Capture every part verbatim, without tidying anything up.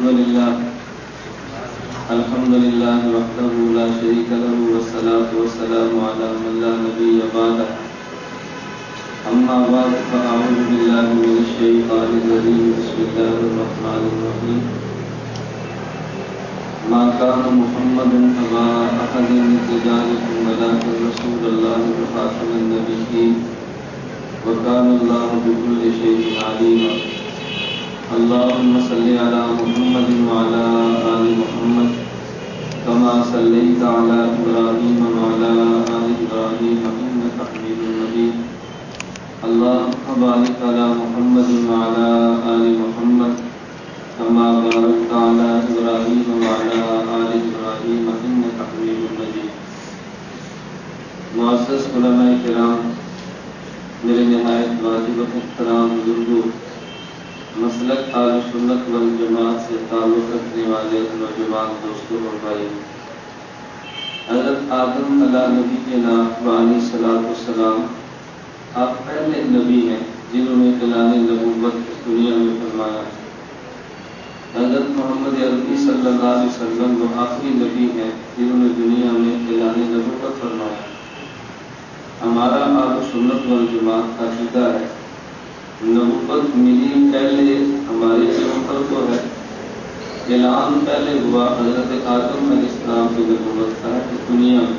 الحمد لله وحده لا شريك له والصلاة والسلام على من لا نبي بعده. أما بعد فأعوذ بالله من الشيطان الرجيم. بسم الله الرحمن الرحيم. ما كان محمد أبا أحد من رجالكم ولكن رسول الله وخاتم النبيين وكان الله بكل شيء عليما. اللهم صل على محمد وعلى آل محمد كما صليت على إبراهيم وعلى آل إبراهيم إنك حميد مجيد. اللهم بارك على محمد وعلى آل محمد كما باركت على إبراهيم وعلى آل إبراهيم إنك حميد مجيد. معزز علماء کرام، میرے نہایت واجب احترام بزرگوں، مسلک اہل سنت والجماعت سے تعلق رکھنے والے نوجوان دوستوں اور بھائی، حضرت آدم علیہ نبی کے نام علیہ الصلوۃ والسلام آپ پہلے نبی ہیں جنہوں نے اعلان نبوت اس دنیا میں فرمایا. حضرت محمد عربی صلی اللہ علیہ وسلم وہ آخری نبی ہیں جنہوں نے دنیا میں اعلان نبوت فرمایا. ہمارا اہل سنت والجماعت کا عقیدہ ہے نبوت ملی پہلے ہمارے جنوں پر تو ہے، اعلان پہلے ہوا حضرت آدم علیہ السلام کی نبوت کا ہے. اس دنیا میں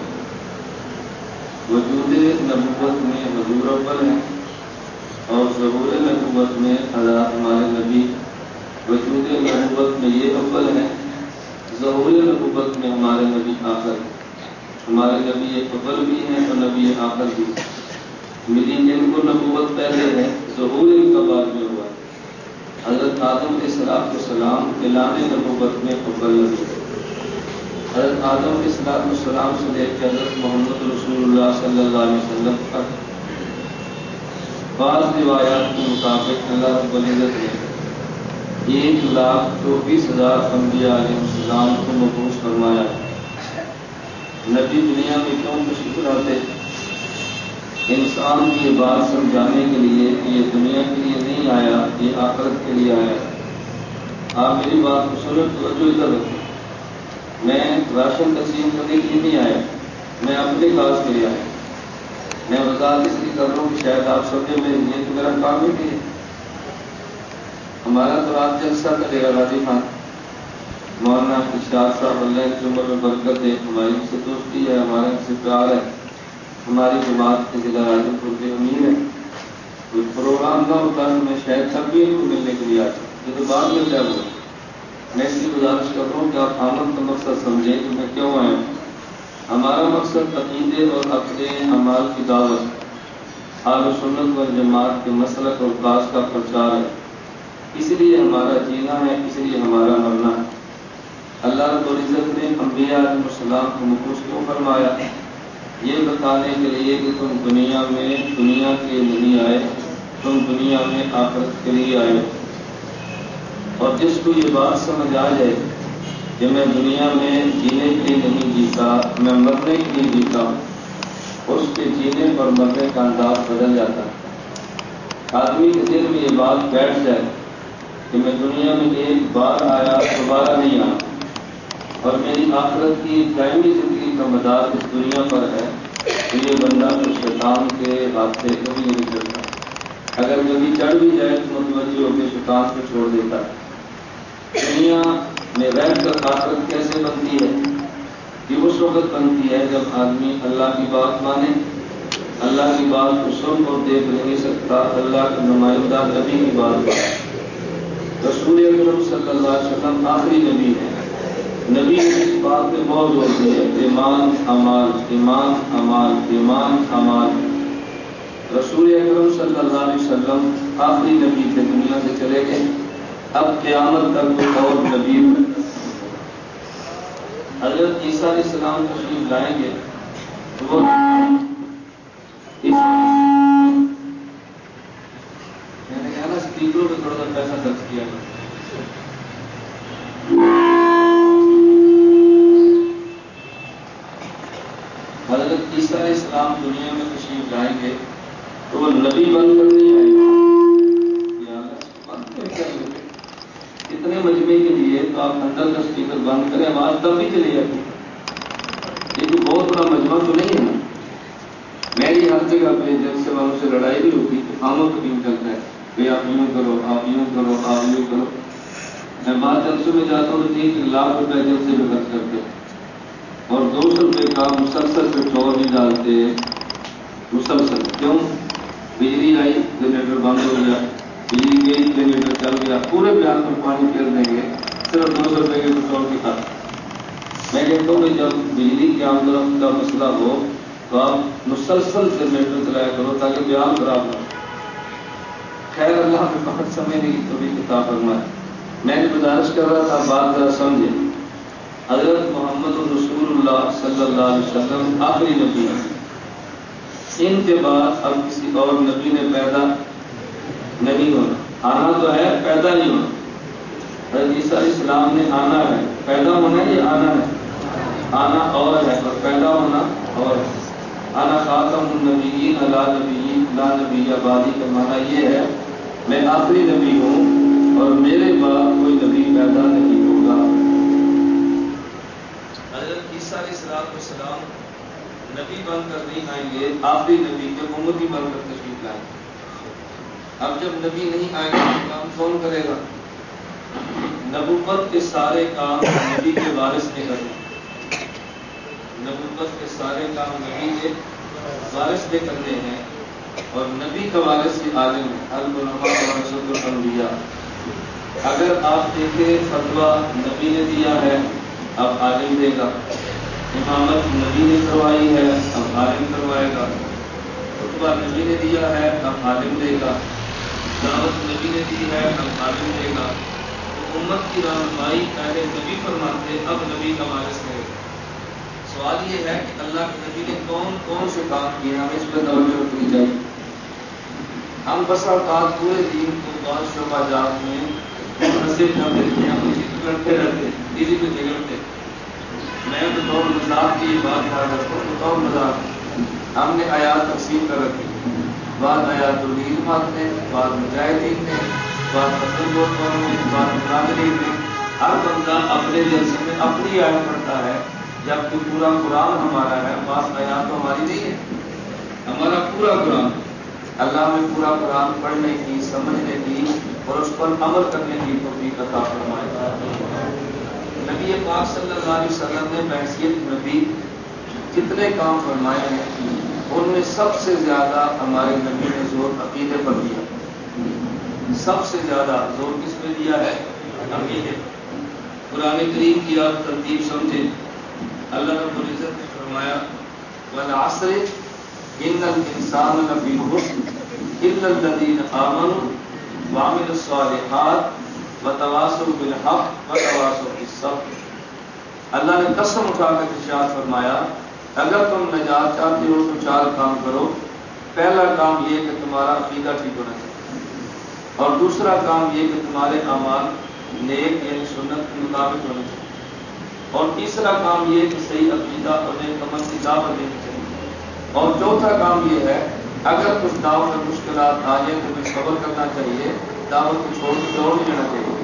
وجود نبوت میں حضور اول ہیں اور ظہور نبوت میں حضرات ہمارے نبی. وجود نبوت میں یہ اول ہیں، ظہور نبوت میں ہمارے نبی آخر. ہمارے نبی اول بھی ہیں اور نبی آخر بھی. ملی جن کو نبوت پہلے ہے، ظہور ان کا بعد میں ہوا. حضرت آدم علیہ السلام اعلان نبوت میں اول نبی. حضرت آدم علیہ السلام سے لے کر حضرت محمد رسول اللہ صلی اللہ علیہ وسلم تک بعض روایات کے مطابق اللہ رب العزت نے ایک لاکھ چوبیس ہزار انبیاء علیہ السلام کو مبعوث فرمایا. نبی دنیا میں کیوں تشریف لاتے؟ انسان کی یہ بات سمجھانے کے لیے کہ یہ دنیا کے لیے نہیں آیا، یہ آخرت کے لیے آیا. آپ میری بات کو سنیں، توجہ ادھر رکھیں. میں راشن تقسیم کرنے کے لیے نہیں آیا، میں اپنے کاج کے لیے آیا. میں وضاحت اس لیے کر رہا ہوں کہ شاید آپ سمجھیں میں یہ تو میرا کام ہی نہیں ہے. ہمارا تو آج جلسہ کرے گا راجی خان مولانا ارشاد صاحب، اللہ کی عمر میں برکت ہے. ہماری ان سے دوستی ہے، ہمارے ان سے پیار ہے. ہماری جماعت کے ضلع راجن پور کے امیر ہے. کوئی پروگرام نہ ہوتا ہے میں شاید سب بھی ان کو ملنے کے لیے آتا. یہ تو بعد میں طے ہوا. میں اس کی گزارش کر رہا ہوں کہ آپ آمد کا مقصد سمجھیں کہ میں کیوں آیا ہوں. ہمارا مقصد عقیدے اور اپنے اعمال کی دعوت، اہل سنت والجماعت کے مسلک اور کاج کا پرچار ہے. اس لیے ہمارا جینا ہے، اس لیے ہمارا مرنا ہے. اللہ رب العزت نے انبیاء علیہ السلام کو مبعوث کیوں فرمایا؟ یہ بتانے کے لیے کہ تم دنیا میں دنیا کے لیے نہیں آئے، تم دنیا میں آخرت کے لیے آئے. اور جس کو یہ بات سمجھ آ جائے کہ میں دنیا میں جینے کے لیے نہیں جیتا، میں مرنے کے لیے جیتا ہوں، اس کے جینے اور مرنے کا انداز بدل جاتا ہے. آدمی کے دل میں یہ بات بیٹھ جائے کہ میں دنیا میں ایک بار آیا، دوبارہ نہیں آیا، اور میری آخرت کی دائمی زندگی کا مدار اس دنیا پر ہے، تو یہ بندہ تو شیطان کے ہاتھ سے کبھی نہیں چڑھتا. اگر کبھی چڑھ بھی جائے تو متوجہ ہو کے شیطان کو چھوڑ دیتا ہے. دنیا میں رہ کر آخرت کیسے بنتی ہے؟ یہ اس وقت بنتی ہے جب آدمی اللہ کی بات مانے. اللہ کی بات کو سن اور دیکھ نہیں سکتا، اللہ کے نمائندہ نبی کی بات مانے. رسول اکرم صلی اللہ علیہ وسلم آخری نبی ہیں. نبی نے اس بات پہ بہت زور دی ہے، ایمان امال، ایمان امال، ایمان امال. رسول اکرم صلی اللہ علیہ وسلم آخری نبی تھے، دنیا سے چلے گئے. اب قیامت تک کوئی اور نبی حضرت عیسیٰ علیہ السلام تشریف لائیں گے تو وہ میں نے کہا نا اسپیکروں پہ تھوڑا سا پیسہ خرچ کیا. حضرت عیسیٰ علیہ السلام دنیا میں تشریف لائیں گے تو وہ نبی بن کر نہیں آئے گے. اتنے مجمع کے لیے تو آپ اندر کا اسپیکر بند کریں، آواز تب بھی چلی جاتی ہے۔ یہ کوئی بہت بڑا مجمع تو نہیں ہے نا۔ میری ہر جگہ پہ جلسے والوں سے لڑائی بھی ہوتی ہے، عاموں کو کیوں چلتا ہے بھائی آپ یوں کرو، آپ یوں کرو، آپ یوں کرو۔ میں بعض جلسوں میں جاتا ہوں تو تین لاکھ روپے جلسے میں خرچ کرتے اور دو سو روپے کا مسلسل پیٹرول نہیں ڈالتے، مسلسل کیوں؟ بجلی آئی جنریٹر بند ہو گیا، بجلی گئی جنریٹر چل گیا، پورے بیان میں پانی پھیر دیں گے صرف دو سو روپے کے پیٹرول کی خاطر۔ میں کہتا ہوں کہ جب بجلی کی آمد رفت کا مسئلہ ہو تو آپ مسلسل جنریٹر چلایا کرو تاکہ بیان خراب نہ ہو۔ خیر اللہ میں بہت سمجھنے کی توفیق عطا فرمائے۔ میں نے گزارش کر رہا تھا بات ذرا سمجھے۔ حضرت محمد رسول اللہ صلی اللہ علیہ وسلم آخری نبی ہیں، ان کے بعد اب کسی اور نبی نے پیدا نہیں ہونا۔ آنا تو ہے، پیدا نہیں ہونا۔ حضرت عیسیٰ علیہ السلام نے آنا ہے، پیدا ہونا ہے یا آنا ہے؟ آنا اور ہے اور پیدا ہونا اور ہے۔ انا خاتم النبیین لا نبی لا نبی بعدی کا معنی یہ ہے میں آخری نبی ہوں اور میرے بعد کوئی نبی پیدا نہیں ہوگا۔ حضرت عیسیٰ علیہ السلام نبی بن کر نہیں آئیں گے، آخری نبی کے امتی بن کر تشریف لائیں گے۔ اب جب نبی نہیں آئے گا تو کام کون کرے گا؟ نبوت کے سارے کام نبی کے وارث نے کرنے، نبوت کے سارے کام نبی کے وارث نے کرنے ہیں اور نبی کا وارث ہی عالم ہے۔ العلماء ورثۃ الانبیاء۔ اگر آپ دیکھیں فتویٰ نبی نے دیا ہے اب عالم دے گا، امامت نبی نے کروائی ہے اب عالم کروائے گا، خطبہ نبی نے دیا ہے اب عالم دے گا، دعوت نبی نے دی ہے اب عالم دے گا۔ تو امت کی رہنمائی پہلے نبی فرماتے اب نبی کا وارث ہے۔ سوال یہ ہے کہ اللہ کے نبی نے کون کون سے کام کیے، ہمیں اس پہ توجہ رکھنی چاہیے۔ ہم بسا اوقات پورے دین کو بعض شعبہ جات میں منحصر کر دیتے ہیں، ہم اسی پہ لڑتے رہتے ہیں، اسی پہ جھگڑتے ہیں۔ میں بطور مذاق کی بات کر رہا ہوں، بطور مذاق ہم نے آیات تقسیم کر رکھی، بعض آیات العلم نے، بعض مجاہدین نے، بعض عبدالغفار نے، بعض مناظرین نے۔ ہر بندہ اپنے جلسے میں اپنی آیت پڑھتا ہے، جبکہ پورا قرآن ہمارا ہے، بعض آیات تو ہماری نہیں ہے، ہمارا پورا قرآن۔ اللہ میں پورا قرآن پڑھنے کی، سمجھنے کی اور اس پر عمل کرنے کی توفیق عطا فرمائے۔ نبی پاک صلی اللہ علیہ وسلم نے بحیثیت نبی جتنے کام فرمائے ہیں ان میں سب سے زیادہ ہمارے نبی نے زور عقیدے پر دیا، سب سے زیادہ زور کس پہ دیا ہے؟ عقیدے۔ قرآن کریم کی آپ ترتیب سمجھیں، اللہ رب العزت نے فرمایا والعصر ان الانسان لفی خسر الا الذین آمنوا وعملوا الصالحات وتواصوا بالحق وتواصوا بالصبر۔ اللہ نے قسم اٹھا کر ارشاد فرمایا اگر تم نجات چاہتے ہو تو چار کام کرو۔ پہلا کام یہ کہ تمہارا عقیدہ ٹھیک ہونا چاہیے، اور دوسرا کام یہ کہ تمہارے اعمال نیک یعنی سنت کے مطابق ہونے چاہیے، اور تیسرا کام یہ کہ صحیح عقیدہ اور نیک عمل کی دعوت دینی چاہیے، اور چوتھا کام یہ ہے اگر کچھ دعوت میں مشکلات آ جائیں تو پھر صبر کرنا چاہیے، دعوت کو چھوڑ کے اور نہیں جانا چاہیے۔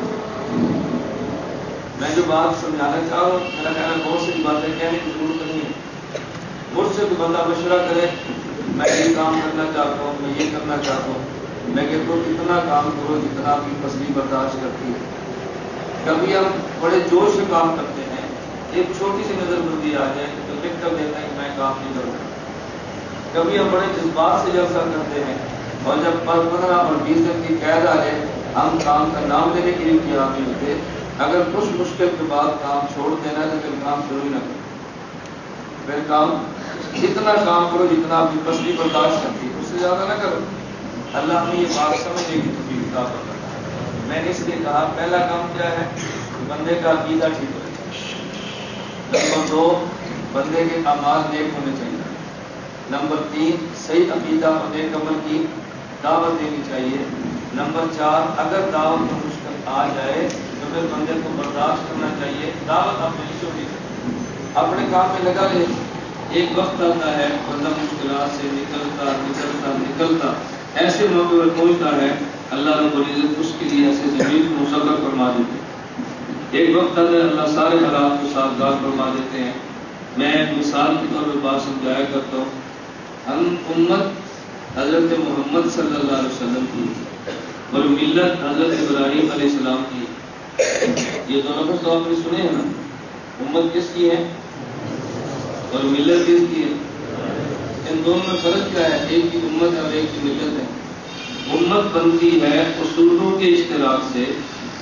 میں جو بات سمجھانا چاہ رہا ہوں میرا خیال ہے بہت سی باتیں کہنے کی ضرورت نہیں ہے۔ مجھ سے کوئی بندہ مشورہ کرے میں یہ کام کرنا چاہتا ہوں، میں یہ کرنا چاہتا ہوں، میں کہتا ہوں اتنا کام کرو جتنا آپ کی پسلی برداشت کرتی ہے۔ کبھی ہم بڑے جوش سے کام کرتے ہیں، ایک چھوٹی سی نظر بندی آ جائے تو لکھ کر دیتا ہے کہ میں کام نہیں کروں۔ کبھی ہم بڑے جذبات سے جلسہ کرتے ہیں اور جب پندرہ اور بیس دن کی قید آ جائے ہم کام کا نام لینے کے لیے تیار نہیں ہوتے۔ اگر کچھ مشکل کے بعد کام چھوڑ دینا ہے تو پھر کام شروع ہی نہ کرو، پھر کام اتنا کام کرو جتنا آپ کی پسلی برداشت کرتی ہے، اس سے زیادہ نہ کرو۔ اللہ ہمیں یہ بات سمجھنے کی توفیق عطا فرمائے۔ میں نے اس لیے کہا پہلا کام کیا ہے؟ بندے کا عقیدہ ٹھیک ہونا چاہیے۔ نمبر دو بندے کے اعمال نیک ہونے چاہیے۔ نمبر تین صحیح عقیدہ اور نیک عمل کی دعوت دینی چاہیے۔ نمبر چار اگر دعوت میں مشکل آ جائے تو پھر بندے کو برداشت کرنا چاہیے، دعوت اپنے نہیں چھوڑنی چاہیے، اپنے کام میں لگا رہے۔ ایک وقت آتا ہے بندہ مشکلات سے نکلتا نکلتا نکلتا ایسے موقع پر پہنچتا ہے اللہ رب العزت اس کے لیے ایسے زمین کو مسخر فرما دیتے ایک وقت اندر اللہ سارے حالات کو سازگار فرما دیتے ہیں. میں مثال کے طور پر بات سمجھایا کرتا ہوں. ہم امت حضرت محمد صلی اللہ علیہ وسلم کی اور ملت حضرت ابراہیم علیہ السلام کی. یہ دونوں لفظ تو آپ نے سنے ہیں نا. امت کس کی ہے اور ملت کس کی ہے؟ ان دونوں میں فرق کیا ہے؟ ایک کی امت ہے اور ایک کی ملت ہے. امت بنتی ہے اصولوں کے اشتراک سے،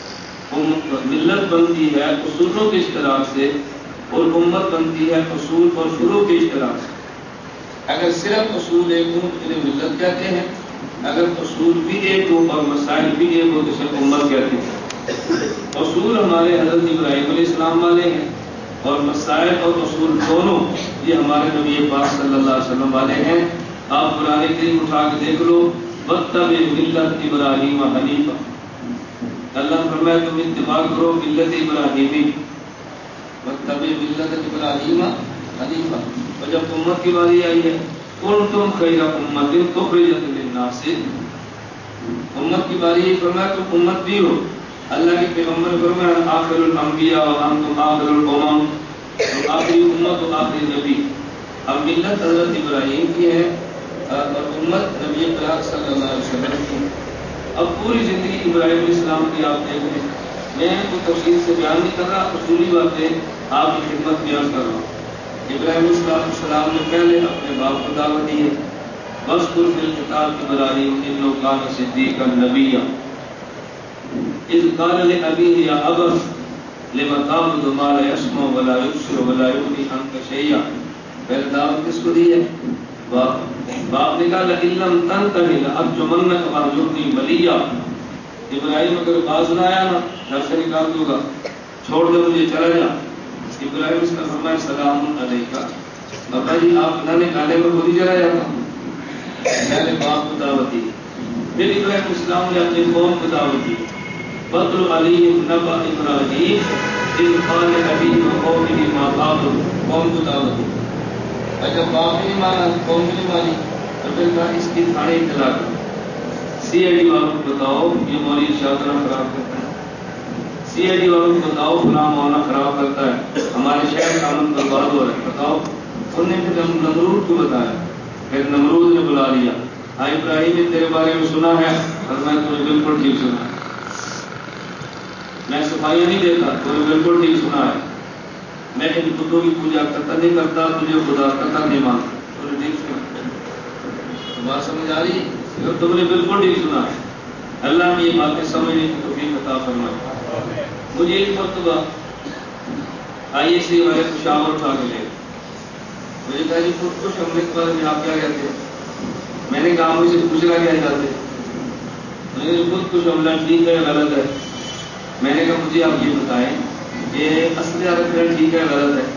ملت بنتی ہے اصولوں کے اشتراک سے، اور امت بنتی ہے اصول اور فروع کے اشتراک سے. اگر صرف اصول ایک ہوں تو انہیں ملت کہتے ہیں، اگر اصول بھی ایک ہو اور مسائل بھی ایک ہو تو اسے امت کہتے ہیں. اصول ہمارے حضرت ابراہیم علیہ السلام والے ہیں اور مسائل اور اصول دونوں یہ ہمارے نبی پاک صلی اللہ علیہ وسلم والے ہیں. آپ قرآن کریم اٹھا کے دیکھ لو، واتبع ملت ابراہیم حنیفا. اللہ فرمایا تم اتباع کرو ملت ابراہیمی، واتبع ملت ابراہیم حنیفا. اور جب امت کی باری آئی ہے کنتم خیر امت اخرجت للناس، امت کی باری فرمایا تم امت بھی ہو. اللہ کے پیغمبر فرمایا آخر الانبیاء وانتم آخر الامم، آخری امت و آخری نبی. اب ملت حضرت ابراہیم کی ہے اور امت نبی پاک صلی اللہ علیہ وسلم کی. اب پوری زندگی ابراہیم علیہ السلام کی آپ دیکھ لیں. میں کوئی تفصیل سے بیان نہیں کر رہا، اصولی باتیں آپ کی خدمت بیان کر رہا ہوں. ابراہیم علیہ السلام نے پہلے اپنے باپ کو دعوت دی ہے. واذکر فی الکتاب ابراہیم انہ کان صدیقا نبیا اذ قال لأبیہ یا ابت لم تعبد ما لا يسمع ولا يبصر ولا یغنی عنک شیئا. پہلے دعوت کس کو دی ہے؟ باپ. باپ نے کہا لئن لم تنتہ لأرجمنک وارجمنی ملیا. ابراہیم اگر باز نہ آیا نا گھر سے نکال دوں گا، چھوڑ دے مجھے چلا جا. ابراہیم اس کا فرمایا سلام علیکہ. ابا جی آپ نہ نکالے میں خود ہی چلا جاتا ہوں. پہلے باپ کو دعوت دی، پھر ابراہیم السلام نے اپنی قوم کو دعوت دی. وَاتْلُ عَلَيْهِمْ نَبَأَ إِبْرَاهِيمَ إِذْ قَالَ لِأَبِيهِ وَقَوْمِهِ مَا تَعْبُدُونَ. قوم کو دعوت دی. اچھا باپ نے مانا، قوم نے مانی، تو پھر کہا اس کی تھانے اطلاع کرو. سی آئی ڈی والوں کو بتاؤ یہ مولوی شاطرہ خراب کرتا ہے. سی آئی ڈی والوں کو بتاؤ فلاں مولانا خراب کرتا ہے، ہمارے شہر کا امن برباد ہو رہا ہے، بتاؤ. انہوں نے پھر نمرود کو بتایا. پھر نمرود نے بلا لیا. ہاں ابراہیم نے تیرے بارے میں سنا ہے اور میں تمہیں بالکل ٹھیک سنا ہے. میں صفائیاں نہیں دیتا، تمہیں بالکل ٹھیک سنا ہے. میں ان بتوں کی پوجا کرتا نہیں کرتا، تجھے خدا کرتا نہیں مانتا. تمہیں ٹھیک سنا، بات سمجھ آ رہی ہے؟ تم نے بالکل ٹھیک سنا ہے. اللہ نے یہ باتیں سمجھنے کی توفیق عطا فرمائے. مجھے ایک مرتبہ آئی ایس سی والے پشاور اٹھا کے لے مجھے کہا جی خود کچھ ہم نے کے بارے میں آپ کیا کہتے ہیں؟ میں نے کہا مجھے پوچھنا کیا چاہتے ہیں؟ مجھے خود کچھ حملہ ٹھیک ہے غلط ہے؟ میں نے کہا مجھے آپ یہ بتائیں کہ اسلحہ رکھنا ٹھیک ہے غلط ہے؟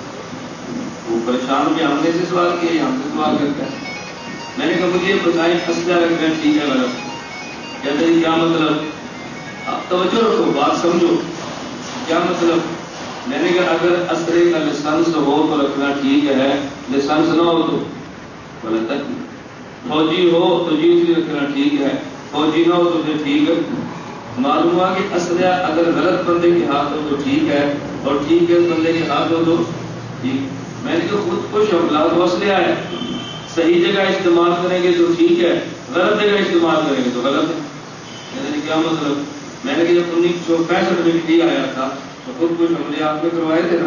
وہ پریشان بھی ہم نے سے سوال کیا ہم سے سوال کرتا ہے. میں نے کہا مجھے یہ بتائیں اسلحہ رکھنا ٹھیک ہے غلط ہے؟ کہتے ہیں کیا مطلب؟ آپ توجہ رکھو، بات سمجھو. کیا مطلب؟ میں نے کہا اگر اسلحے کا لائسنس ہو تو رکھنا ٹھیک ہے، لائسنس نہ ہو تو غلط ہے. فوجی ہو تو جیت رکھنا ٹھیک ہے، فوجی نہ ہو تو پھر ٹھیک ہے. معلوم ہوا کہ اسلحہ اگر غلط بندے کے ہاتھ ہو تو ٹھیک ہے اور ٹھیک ہے بندے کے ہاتھ ہو تو ٹھیک. میں نے کہا خود کچھ حملہ تو اسلحہ ہے، صحیح جگہ استعمال کریں گے تو ٹھیک ہے، غلط جگہ استعمال کریں گے تو غلط ہے. میں نے کیا مطلب؟ میں نے کہا جب انیس سو پینسٹھ میں بھی آیا تھا تو خود کچھ حملے آپ نے کروائے تھے نا؟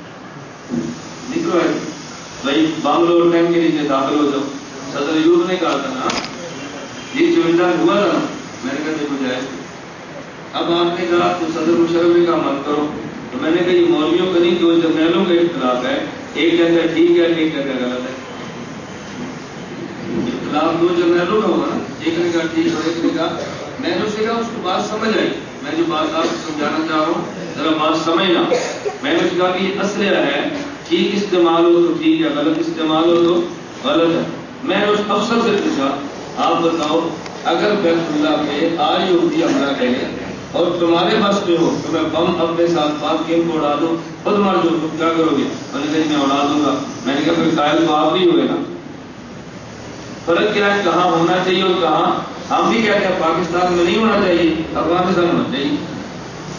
نہیں کروائے تھے. بھائی بنگلور ٹینک کے نیچے داخل ہو جاؤ، صدر یوتھ نے کہا تھا نا، یہ چمنڈا ہوا تھا نا. میں نے کہا دیکھو جائے. اب آپ نے کہا تو صدر مشرف نے کہا مت کرو. تو میں نے کہا یہ مولویوں کا نہیں، دو جرنیلوں کا اختلاف ہے، ایک جگہ ٹھیک ہے ایک جگہ غلط ہے. اختلاف دو جرنیلوں کا ہوا نا، ایک نے کہا ٹھیک اور ایک نے کہا. میں نے اس سے کہا اس کو بات سمجھ آئی. میں جو بات آپ کو سمجھانا چاہ رہا ہوں ذرا بات سمجھنا. میں نے اس کہا کہ یہ اسلحہ ہے، ٹھیک استعمال ہو تو ٹھیک ہے، غلط استعمال ہو تو غلط ہے. میں نے اس افسر سے پوچھا آپ بتاؤ اگر بیت اللہ پہ آج یہودی حملہ کرے اور تمہارے بس پہ ہو تو میں بم اپنے ساتھ بات کے ان کو اڑا دوں، خود مار دوں، تم کیا کرو گے؟ میں نے کہا میں اڑا دوں گا. میں نے کہا پھر قائل تو آپ نہیں ہوئے نا. فرق کیا ہے کہاں ہونا چاہیے اور کہاں؟ ہم بھی کہتے ہیں پاکستان میں نہیں ہونا چاہیے، افغانستان ہونا چاہیے.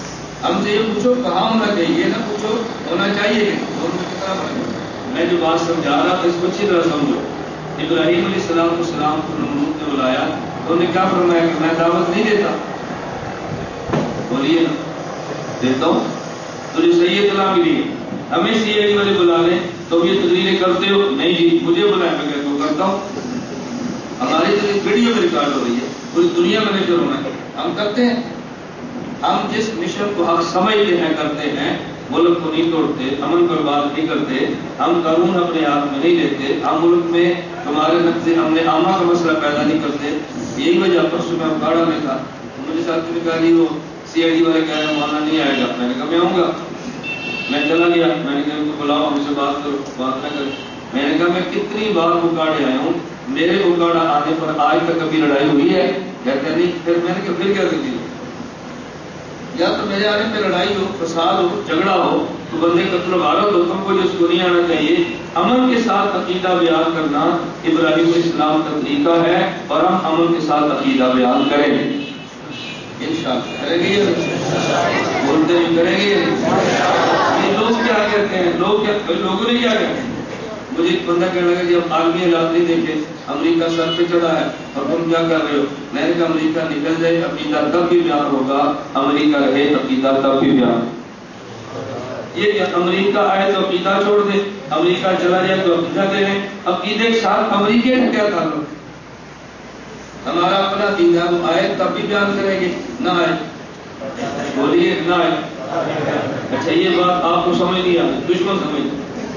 ہم سے یہ پوچھو کہاں ہونا چاہیے، نہ پوچھو ہونا چاہیے کہ دونوں میں کتنا فرق ہے۔ میں جو بات سمجھا رہا تھا اس کو اچھی طرح سمجھو۔ ابراہیم علیہ السلام السلام کو نمرود نے بلایا تو انہوں نے کیا فرمایا کہ میں دعوت نہیں دیتا، بولیے نا دیتا ہوں، تجھے صحیح اطلاع ملی ہے، ہمیں سی آئی ڈی والے بلا لیں تو یہ تقریریں کرتے ہو، نہیں جی مجھے بلائیں میں کہتا ہوں کرتا ہوں، ہماری تو ویڈیو میں ریکارڈ ہو رہی ہے، پوری دنیا میں نشر ہونا ہے، ہم کرتے ہیں۔ ہم جس مشن کو حق سمجھتے ہیں کرتے ہیں، ملک کو نہیں توڑتے، امن پر بات نہیں کرتے، ہم قانون اپنے ہاتھ میں نہیں لیتے، ہم ملک میں تمہارے نقطے ہم نے عامہ کا مسئلہ پیدا نہیں کرتے۔ یہی وجہ پرسوں میں اکاڑا میں تھا، مجھے ساتھ نے کہا جی وہ سی آئی ڈی والے کہہ رہے ہیں مولانا نہیں آئے گا، میں نے کہا میں آؤں گا، میں چلا گیا، میں نے کہا ان کو بلاؤ ہم سے بات کرو، بات نہ کرے، میں نے کہا میں کتنی بار اکاڑے آیا ہوں، میرے اکاڑا آنے پر آج تک کبھی لڑائی ہوئی ہے؟ کہتے نہیں، پھر میں نے کہا پھر کیا کرتی ہوں، یا تو میرے آنے پہ لڑائی ہو، فساد ہو، جھگڑا ہو، تو بندے قتل و غارت ہو، تم کو جس کو نہیں آنا چاہیے۔ امن کے ساتھ عقیدہ بیان کرنا ابراہیم علیہ السلام کا طریقہ ہے، اور ہم امن کے ساتھ عقیدہ بیان کریں گے انشاءاللہ، کریں گے یا نہیں؟ بولتے نہیں کریں گے یا نہیں؟ یہ لوگ کیا کہتے ہیں، لوگ کیا لوگوں نے کیا کہتے ہیں، مجھے ایک بندہ کہنے لگا جب عالمی حالات نہیں دیکھے، امریکہ سر پہ چڑھا ہے اور تم کیا کر رہے ہو، میں نے کہا امریکہ نکل جائے عقیدہ تب بھی بیان ہوگا، امریکہ رہے عقیدہ تب بھی بیان۔ یہ کہ امریکہ آئے تو عقیدہ چھوڑ دے، امریکہ چلا جائے تو عقیدہ دے دیں، عقیدے کے ساتھ امریکہ کا کیا تعلق؟ ہمارا اپنا عقیدہ، وہ آئے تب بھی بیان کریں گے، نہ آئے بولیے نہ آئے۔ اچھا یہ بات آپ کو سمجھ نہیں آئی، دشمن سمجھ،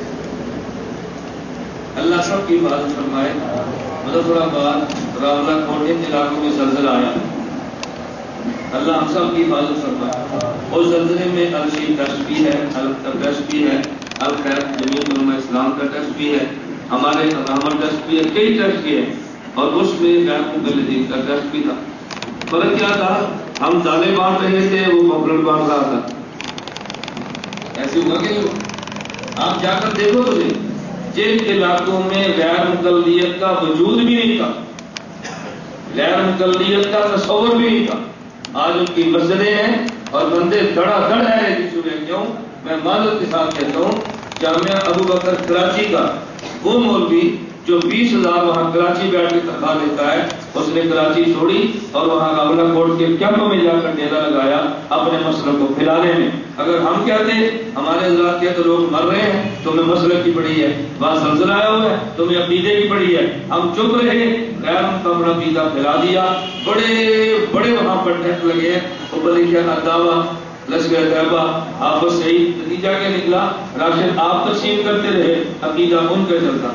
اللہ سب کی حفاظت فرمائے۔ مظفرآباد، راولہ کوٹ ان علاقوں میں زلزلہ آیا، اللہ ہم سب کی حفاظت فرمائے۔ اس زلزلے میں الشی ٹرسٹ بھی ہے، الختر ٹرسٹ بھی ہے، الخیر جمیعت علماء اسلام کا ٹرسٹ بھی ہے، ہمارے ہمارا ٹرسٹ بھی ہے، کئی ٹرسٹ بھی ہے، اور اس میں غیر مقلدین کا ٹرسٹ بھی تھا۔ فرق کیا تھا، ہم دالیں بانٹ رہے تھے، وہ پاپولر بانٹ رہا تھا، ایسے ہوا کہ نہیں ہوا؟ آپ جا کر دیکھو تو نہیں، جن علاقوں میں غیر مقلدیت کا وجود بھی نہیں تھا، غیر مقلدیت کا تصور بھی نہیں تھا، آج ان کی مسجدیں ہیں اور بندے دڑا دڑ ہے کسی میں۔ کیوں؟ میں معذرت کے ساتھ کہتا ہوں، جامعہ ابو بکر کراچی کا وہ مولوی جو بیس ہزار وہاں کراچی بیٹھ کے تنخواہ لیتا ہے، اس نے کراچی چھوڑی اور وہاں راولہ کوٹ کے کیمپ میں جا کر ڈیرا لگایا اپنے مسئلے کو پھیلانے میں۔ اگر ہم کہتے ہمارے حضرات کہتے لوگ مر رہے ہیں، تمہیں مسئلے کی پڑی ہے، وہاں زلزلہ آیا ہوا ہے، تمہیں عقیدے کی پڑی ہے، ہم چپ رہے، غیر کا اپنا عقیدہ پھیلا دیا، بڑے بڑے وہاں پر ٹیسٹ لگے ہیں، اوپر لکھا دعویٰ لشکر طیبہ آپس صحیح، نتیجہ کیا نکلا، راشن آپ تقسیم کرتے رہے، عقیدہ ان کا چلتا۔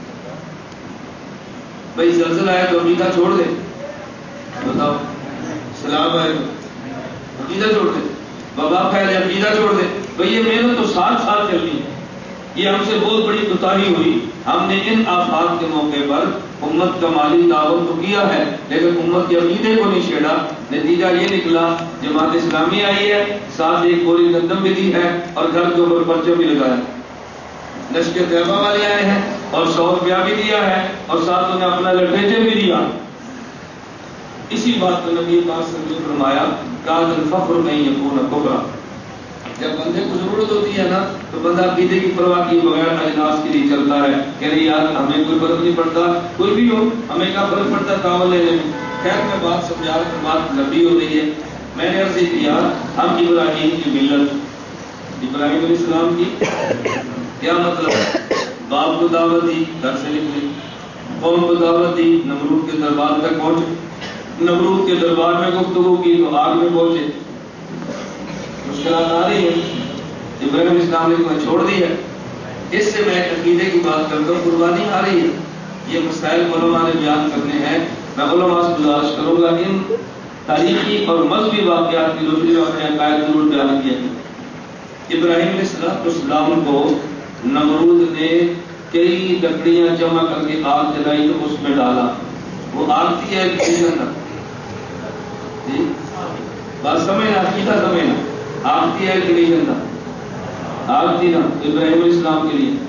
بھائی زلزلہ آئے تو عقیدہ چھوڑ دے، بتاؤ، سیلاب آئے تو عقیدہ چھوڑ دے، وبا پھیلے عقیدہ چھوڑ دے، بھائی یہ محنت تو سات سال چلنی ہے، یہ ہم سے بہت بڑی کوتاہی ہوئی، ہم نے ان آفات کے موقع پر امت کا مالی تعاون تو کیا ہے لیکن امت کے عقیدے کو نہیں چھیڑا، نتیجہ یہ نکلا جماعت اسلامی آئی ہے، ساتھ ایک گولی گندم بھی دی ہے اور گھر کے اوپر پرچم بھی لگایا، لشکر طیبہ والے آئے ہیں اور سو روپیہ بھی دیا ہے اور ساتھ انہیں اپنا لٹریچر بھی دیا۔ اسی بات کو نبی پاک صلی اللہ علیہ وسلم نے فرمایا، کان الفقر نہیں یکون کفرا، جب بندے کو ضرورت ہوتی ہے نا تو بندہ عقیدے کی پرواہ کیے بغیر اجناس کے لیے چلتا ہے، کہ نہیں یار ہمیں کوئی فرق نہیں پڑتا، کوئی بھی ہو ہمیں کیا فرق پڑتا ہے تعاون لینے میں۔ خیر میں بات سمجھا رہا ہوں، بات لمبی ہو رہی ہے، میں نے عرض کیا ہم ابراہیم کی ملت، ابراہیم علیہ السلام کی کیا مطلب ہے، باپ کو دعوت دی گھر سے نکلے، قوم کو دعوت دی نمرود کے دربار تک پہنچے، نمرود کے دربار میں گفتگو کی تو آگ میں پہنچے، مشکلات آ رہی ہیں، ابراہیم اسلام نے چھوڑ دی ہے۔ اس سے میں عقیدے کی بات کرتا ہوں، قربانی آ رہی ہے، یہ مسائل علماء نے بیان کرنے ہیں، میں علماء سے گزارش کروں گا ان تاریخی اور مذہبی واقعات کی روشنی میں اپنے عقائد ضرور بیان کیا ہے۔ ابراہیم علیہ السلام کو نمرود نے کئی لکڑیاں جمع کر کے آگ جلائی تو اس میں ڈالا، وہ آگ تھی ہے کنڈیشن تھا، جی بات سمجھنا، عقیدہ سمجھنا، آگ تھی ہے کنڈیشن تھا، آگ تھی نا ابراہیم علیہ السلام کے لیے،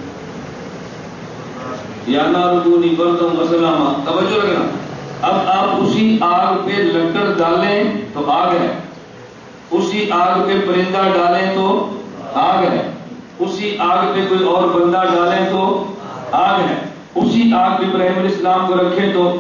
یا نارکونی بردم وسلاما، توجہ رکھنا، اب آپ اسی آگ پہ لکڑ ڈالیں تو آگ ہے، اسی آگ پہ پرندہ ڈالیں تو آگ ہے، اسی آگ پہ کوئی اور بندہ ڈالیں تو آگ ہے، اسی آگ پہ ابراہیم علیہ السلام کو رکھے تو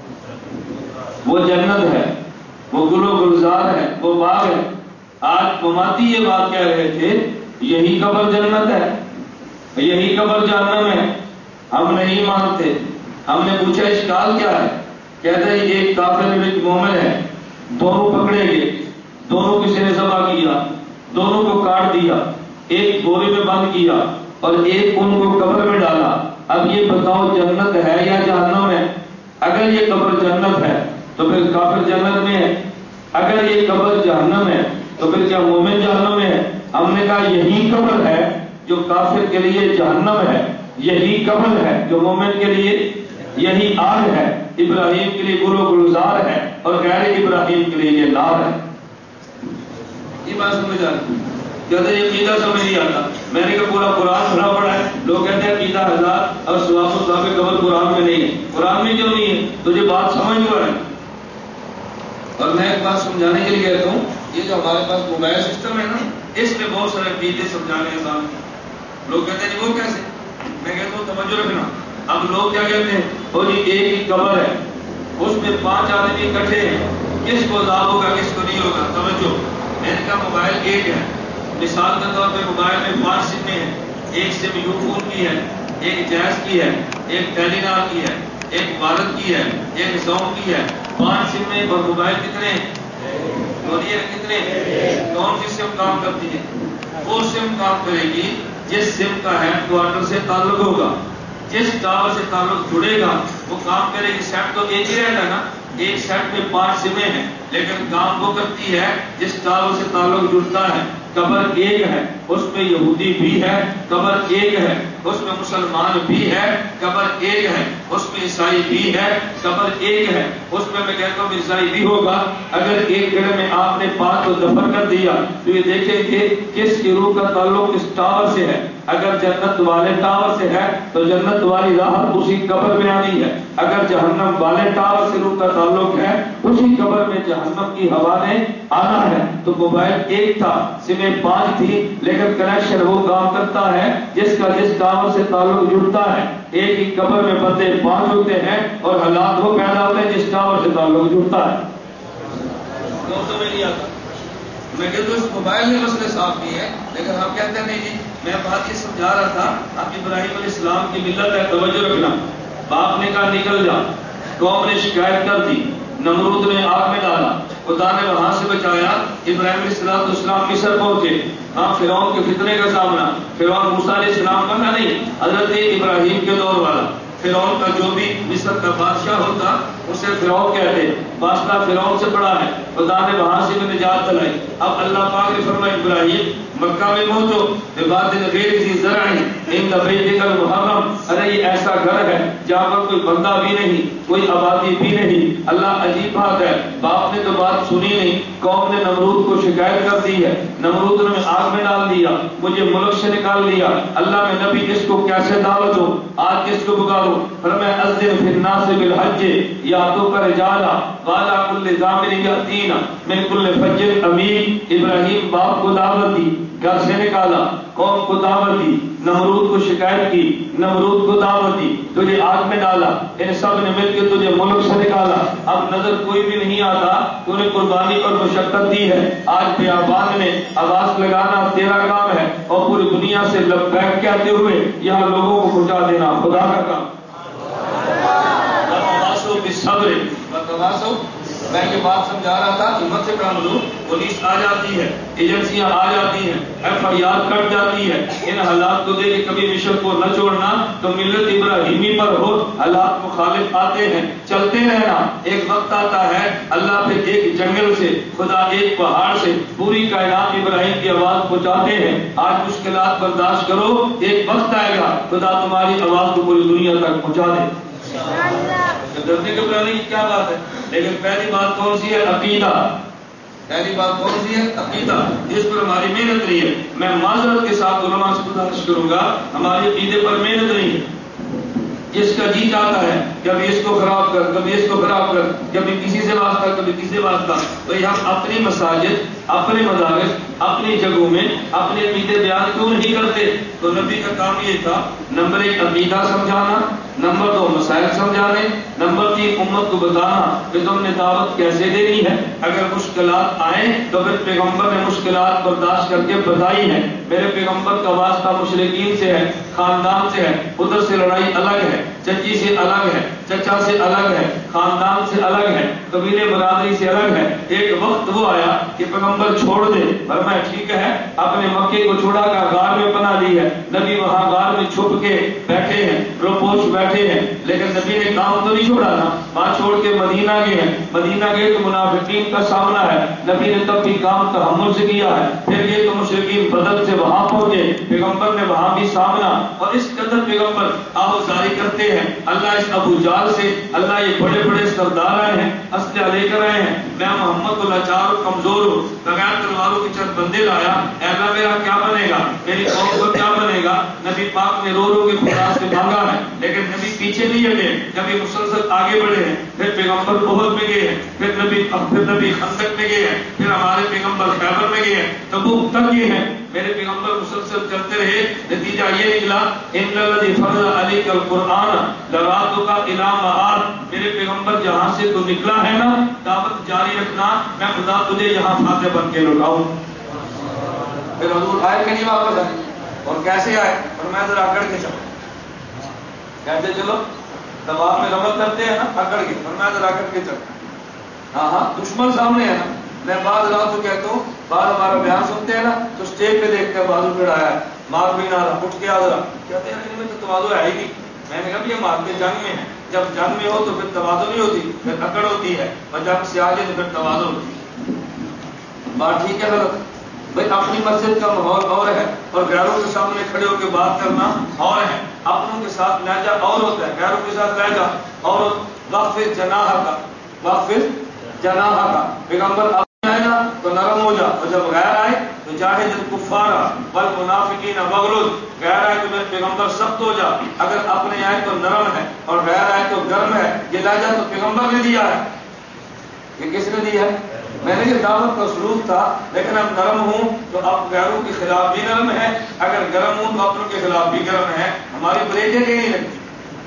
وہ جنت ہے، وہ گل و گلزار ہے، وہ باغ ہے۔ آج مماتی یہ بات کہہ رہے تھے یہی قبر جنت ہے، یہی قبر جہنم ہے، ہم نہیں مانتے۔ ہم نے پوچھا اشکال کیا ہے؟ کہتے ہیں ایک کافر ایک مومن ہے، دونوں پکڑے گئے، دونوں کسی نے ذبح کیا، دونوں کو کاٹ دیا، ایک بورے میں بند کیا اور ایک ان کو قبر میں ڈالا۔ اب یہ بتاؤ جنت ہے یا جہنم ہے؟ اگر یہ قبر جنت ہے تو پھر کافر جنت میں ہے، اگر یہ قبر جہنم ہے تو پھر کیا مومن جہنم میں ہے؟ ہم نے کہا یہی قبر ہے جو کافر کے لیے جہنم ہے، یہی قبر ہے جو مومن کے لیے یہی آگ ہے، ابراہیم کے لیے گل و گلزار ہے اور غیر ابراہیم کے لیے یہ نار ہے۔ یہ بات سمجھ آ رہی؟ کہتے ہیں یہ عقیدہ سمجھ نہیں آتا۔ میں نے کہا پورا قرآن بھرا پڑا ہے، لوگ کہتے ہیں عقیدہ ہزار اور ثواب و ثواب قبر قرآن میں نہیں ہے۔ قرآن میں کیوں نہیں ہے؟ تجھے بات سمجھ تو ہے۔ اور میں ایک بات سمجھانے کے لیے کہتا ہوں، یہ جو ہمارے پاس موبائل سسٹم ہے نا، اس میں بہت سارے عقیدے سمجھانے کے ساتھ لوگ کہتے ہیں وہ کیسے؟ میں کہتا ہوں توجہ رکھنا۔ اب لوگ کیا کہتے ہیں؟ وہ جی ایک ہی قبر ہے، اس میں پانچ آدمی اکٹھے ہیں، کس کو عذاب ہوگا کس کو نہیں ہوگا؟ توجہ، میں نے کہا موبائل ایک ہے، مثال کے طور پہ موبائل میں پانچ سمیں ہیں، ایک سم یو فون کی ہے، ایک جیز کی ہے، ایک ٹیلی نار کی ہے، ایک بھارت کی ہے، ایک زوم کی ہے، پانچ سمیں اور موبائل کتنے ہیں؟ بولیے کتنے؟ کون سی سم کام کرتی ہے؟ وہ سم کام کرے گی جس سم کا ہیڈ کوارٹر سے تعلق ہوگا، جس ٹاور سے تعلق جڑے گا وہ کام کرے گی۔ سیٹ تو ایک ہی رہتا ہے نا، ایک سیٹ میں پانچ سمیں ہیں لیکن کام وہ کرتی ہے جس ٹاور سے تعلق جڑتا ہے۔ قبر ایک ہے، اس میں یہودی بھی ہے، قبر ایک ہے، اس میں مسلمان بھی ہے، قبر ایک ہے، اس میں عیسائی بھی ہے، قبر ایک ہے، اس میں میں کہتا ہوں عیسائی بھی ہوگا۔ اگر ایک جگہ میں آپ نے پانچ کو دفن کر دیا تو یہ دیکھیں کہ کس کی روح کا تعلق کس ٹاور سے ہے۔ اگر جنت والے ٹاور سے ہے تو جنت والی راحت اسی قبر میں آنی ہے، اگر جہنم والے ٹاور سے روح کا تعلق ہے اسی قبر میں جہنم کی ہوا نے آنا ہے۔ تو موبائل ایک تھا، سمیں پانچ تھی، لیکن کنیکشن وہ کام کرتا ہے جس کا جس ٹاور سے تعلق جڑتا ہے۔ ایک ہی قبر میں بندے پانچ ہوتے ہیں اور حالات وہ پیدا ہوتے ہیں جس ٹاور سے تعلق جڑتا ہے۔ میں نہیں آتا، میں کہتا ہوں اس موبائل نے مسئلے صاف کیے ہیں، لیکن ہم کہتے ہیں نہیں جی، میں بات یہ سمجھا رہا تھا اب ابراہیم علیہ السلام کی ملت ہے، توجہ رکھنا۔ باپ نے کہا نکل جا، قوم نے شکایت کر دی، نمرود نے آگ میں ڈالا، خدا نے وہاں سے بچایا، ابراہیم علیہ السلام مصر پہنچے، ہاں فرعون کے فتنے کا سامنا، فرعون موسیٰ علیہ السلام کا نہ نہیں، حضرت ابراہیم کے دور والا۔ فرعون کا جو بھی مصر کا بادشاہ ہوتا اسے فرعون کہتے، واسطہ فرعون سے بڑا ہے، خدا نے وہاں سے بھی نجات دلائی۔ اب اللہ پاک نے فرمایا ابراہیم مکہ میں پہنچو، بباد غیر ذی زرع عند بیتک المحرم، ارے یہ ایسا گھر ہے جہاں پر کوئی بندہ بھی نہیں، کوئی آبادی بھی نہیں۔ اللہ عجیب بات ہے، باپ نے تو بات سنی نہیں، قوم نے نمرود کو شکایت کر دی ہے، نمرود نے آگ میں ڈال دیا، مجھے ملک سے نکال دیا، اللہ میں نبی کس کو کیسے دعوت دو، آج کس کو پکارو؟ فرمایا اذن فی الناس بالحج یاتوک رجالا وعلی کل ضامر یاتینا من کل فج عمیق۔ ابراہیم باپ کو دعوت دی، گھر سے نکالا، قوم کو دعوت دی، نمرود کو شکایت کی، نمرود کو دعوت دی، تجھے آگ میں ڈالا، ان سب نے مل کے تجھے ملک سے نکالا، اب نظر کوئی بھی نہیں آتا، تو نے قربانی اور مشقت دی ہے، آج بیابان میں آواز لگانا تیرا کام ہے اور پوری دنیا سے لبیک کہتے ہوئے یہاں لوگوں کو پہنچا دینا خدا کا کام۔ صبر بتواسو، میں یہ بات سمجھا رہا تھا، ہمت سے کام لو، پولیس آ جاتی ہے، ایجنسیاں آ جاتی ہیں، ایف آئی آر کٹ جاتی ہے، ان حالات کو دے کے کبھی مشن کو نہ چھوڑنا، تو ملت ابراہیمی پر ہو، حالات مخالف آتے ہیں، چلتے رہنا، ایک وقت آتا ہے اللہ پہ ایک جنگل سے، خدا ایک پہاڑ سے پوری کائنات ابراہیم کی آواز پہنچاتے ہیں۔ آج مشکلات برداشت کرو، ایک وقت آئے گا خدا تمہاری آواز کو پوری دنیا تک پہنچا دے۔ ڈرنے گھبرانے کی کیا بات ہے؟ لیکن پہلی بات کون سی ہے؟ عقیدہ۔ پہلی بات کون سی ہے؟ عقیدہ، جس پر ہماری محنت نہیں ہے۔ میں معذرت کے ساتھ علماء سے گزارش کروں گا، ہماری عقیدے پر محنت نہیں ہے۔ جس کا جی چاہتا ہے کبھی اس کو خراب کر کبھی اس کو خراب کر کبھی کسی سے واسطہ کبھی کسی سے واسطہ. تو یہ ہم اپنی مساجد اپنے مدارس اپنی جگہوں میں اپنے عقیدے بیان کیوں نہیں کرتے؟ تو نبی کا کام یہ تھا، نمبر ایک عقیدہ سمجھانا، نمبر دو مسائل سمجھانے، نمبر تین امت کو بتانا کہ تم نے دعوت کیسے دینی ہے. اگر مشکلات آئیں تو پھر پیغمبر نے مشکلات برداشت کر کے بتائی ہے. میرے پیغمبر کا واسطہ مشرکین سے ہے، خاندان سے ہے، ادھر سے لڑائی الگ ہے، چچی سے الگ ہے، چچا سے الگ ہے، خاندان سے الگ ہے، قبیلے برادری سے الگ ہے. ایک وقت وہ آیا کہ پیغمبر چھوڑ دے، فرمایا ٹھیک ہے، اپنے مکے کو چھوڑا کر غار میں پناہ لی ہے. نبی وہاں غار میں چھپ کے بیٹھے ہیں، روپوش بیٹھے ہیں، لیکن نبی نے کام تو نہیں چھوڑا نا. وہاں چھوڑ کے مدینہ گئے ہیں، مدینہ گئے تو منافقین کا سامنا ہے، نبی نے تب بھی کام تحمل سے کیا ہے. پھر یہ تو مشرکین بدل سے وہاں پہنچے، پیغمبر نے وہاں بھی سامنا. اور اس قدر پیغمبر آہوزاری کرتے ہیں اللہ اس ابو جال سے، اللہ یہ بڑے بڑے سردار آئے ہیں، اسلحہ لے کر آئے ہیں، میں محمد کو لاچار اور کمزور ہوں، بغیر تلواروں کے چند بندے لایا، اے اللہ میرا کیا بنے گا، میری قوم کو کیا بنے گا. نبی پاک نے رو رو کے خدا سے مانگا ہے، لیکن نبی پیچھے نہیں ہٹے، نبی مسلسل آگے بڑھے ہیں. پھر پیغمبر احد میں گئے ہیں، پھر نبی پھر نبی خندق میں گئے ہیں، پھر ہمارے پیغمبر خیبر میں گئے ہیں، تبوک تک یہ ہیں. میرے پیغمبر مسلسل چلتے رہے، نتیجہ یہ نکلا ان الذی فرض علیک القرآن لرادک الی معاد. میرے پیغمبر جہاں سے تو نکلا ہے نا، دعوت جاری رکھنا، میں خدا تجھے یہاں فاتح بن کے لوٹاؤں. پھر حضور آئے کہ نہیں واپس آئے؟ اور کیسے آئے؟ اور میں ذرا اکڑ کے چلو. کیسے چلو؟ طواف میں رمل کرتے ہیں نا اکڑ کے، اور میں ذرا اکڑ کے چلو. ہاں ہاں دشمن سامنے ہے نا. میں بعض رات تو کہتا ہوں، بعض ہمارا بیان سنتے ہیں نا تو اسٹیج پہ دیکھتے ہیں بازو پھڑایا ہے، مار بھی نہ رہا، اٹھ کے آ رہا، کہتے ہیں ان میں تو توازو ہے ہی نہیں. میں نے کہا بھی یہ مارتے جنگ میں ہے، جب جنگ میں ہو تو پھر توازو نہیں ہوتی، پھر اکڑ ہوتی ہے، اور جب سے آ جائے تو پھر توازو ہوتی ہے. بات ٹھیک ہے غلط؟ بھائی اپنی مسجد کا ماحول اور ہے، اور غیروں کے سامنے کھڑے ہو کے بات کرنا اور ہے. اپنوں کے ساتھ لہجہ اور ہوتا ہے، غیروں کے ساتھ لہجہ اور. وقف جناح کا وقف جناح کا پیغمبر اپنے آئے نا تو نرم ہو جا، اور جب غیر آئے تو جاہد الکفار والمنافقین واغلظ. غیر آئے تو میرے پیغمبر سخت ہو جا، اگر اپنے آئے تو نرم ہے اور غیر آئے تو گرم ہے. یہ لہجہ تو پیغمبر نے دیا ہے. یہ کس نے دیا ہے؟ میں نے یہ دعوت کا سلوک تھا. لیکن اب نرم ہوں تو اب غیروں کے خلاف بھی نرم ہے، اگر گرم ہوں تو اپنوں کے خلاف بھی گرم ہے. ہماری بریکیں کہیں نہیں لگتی.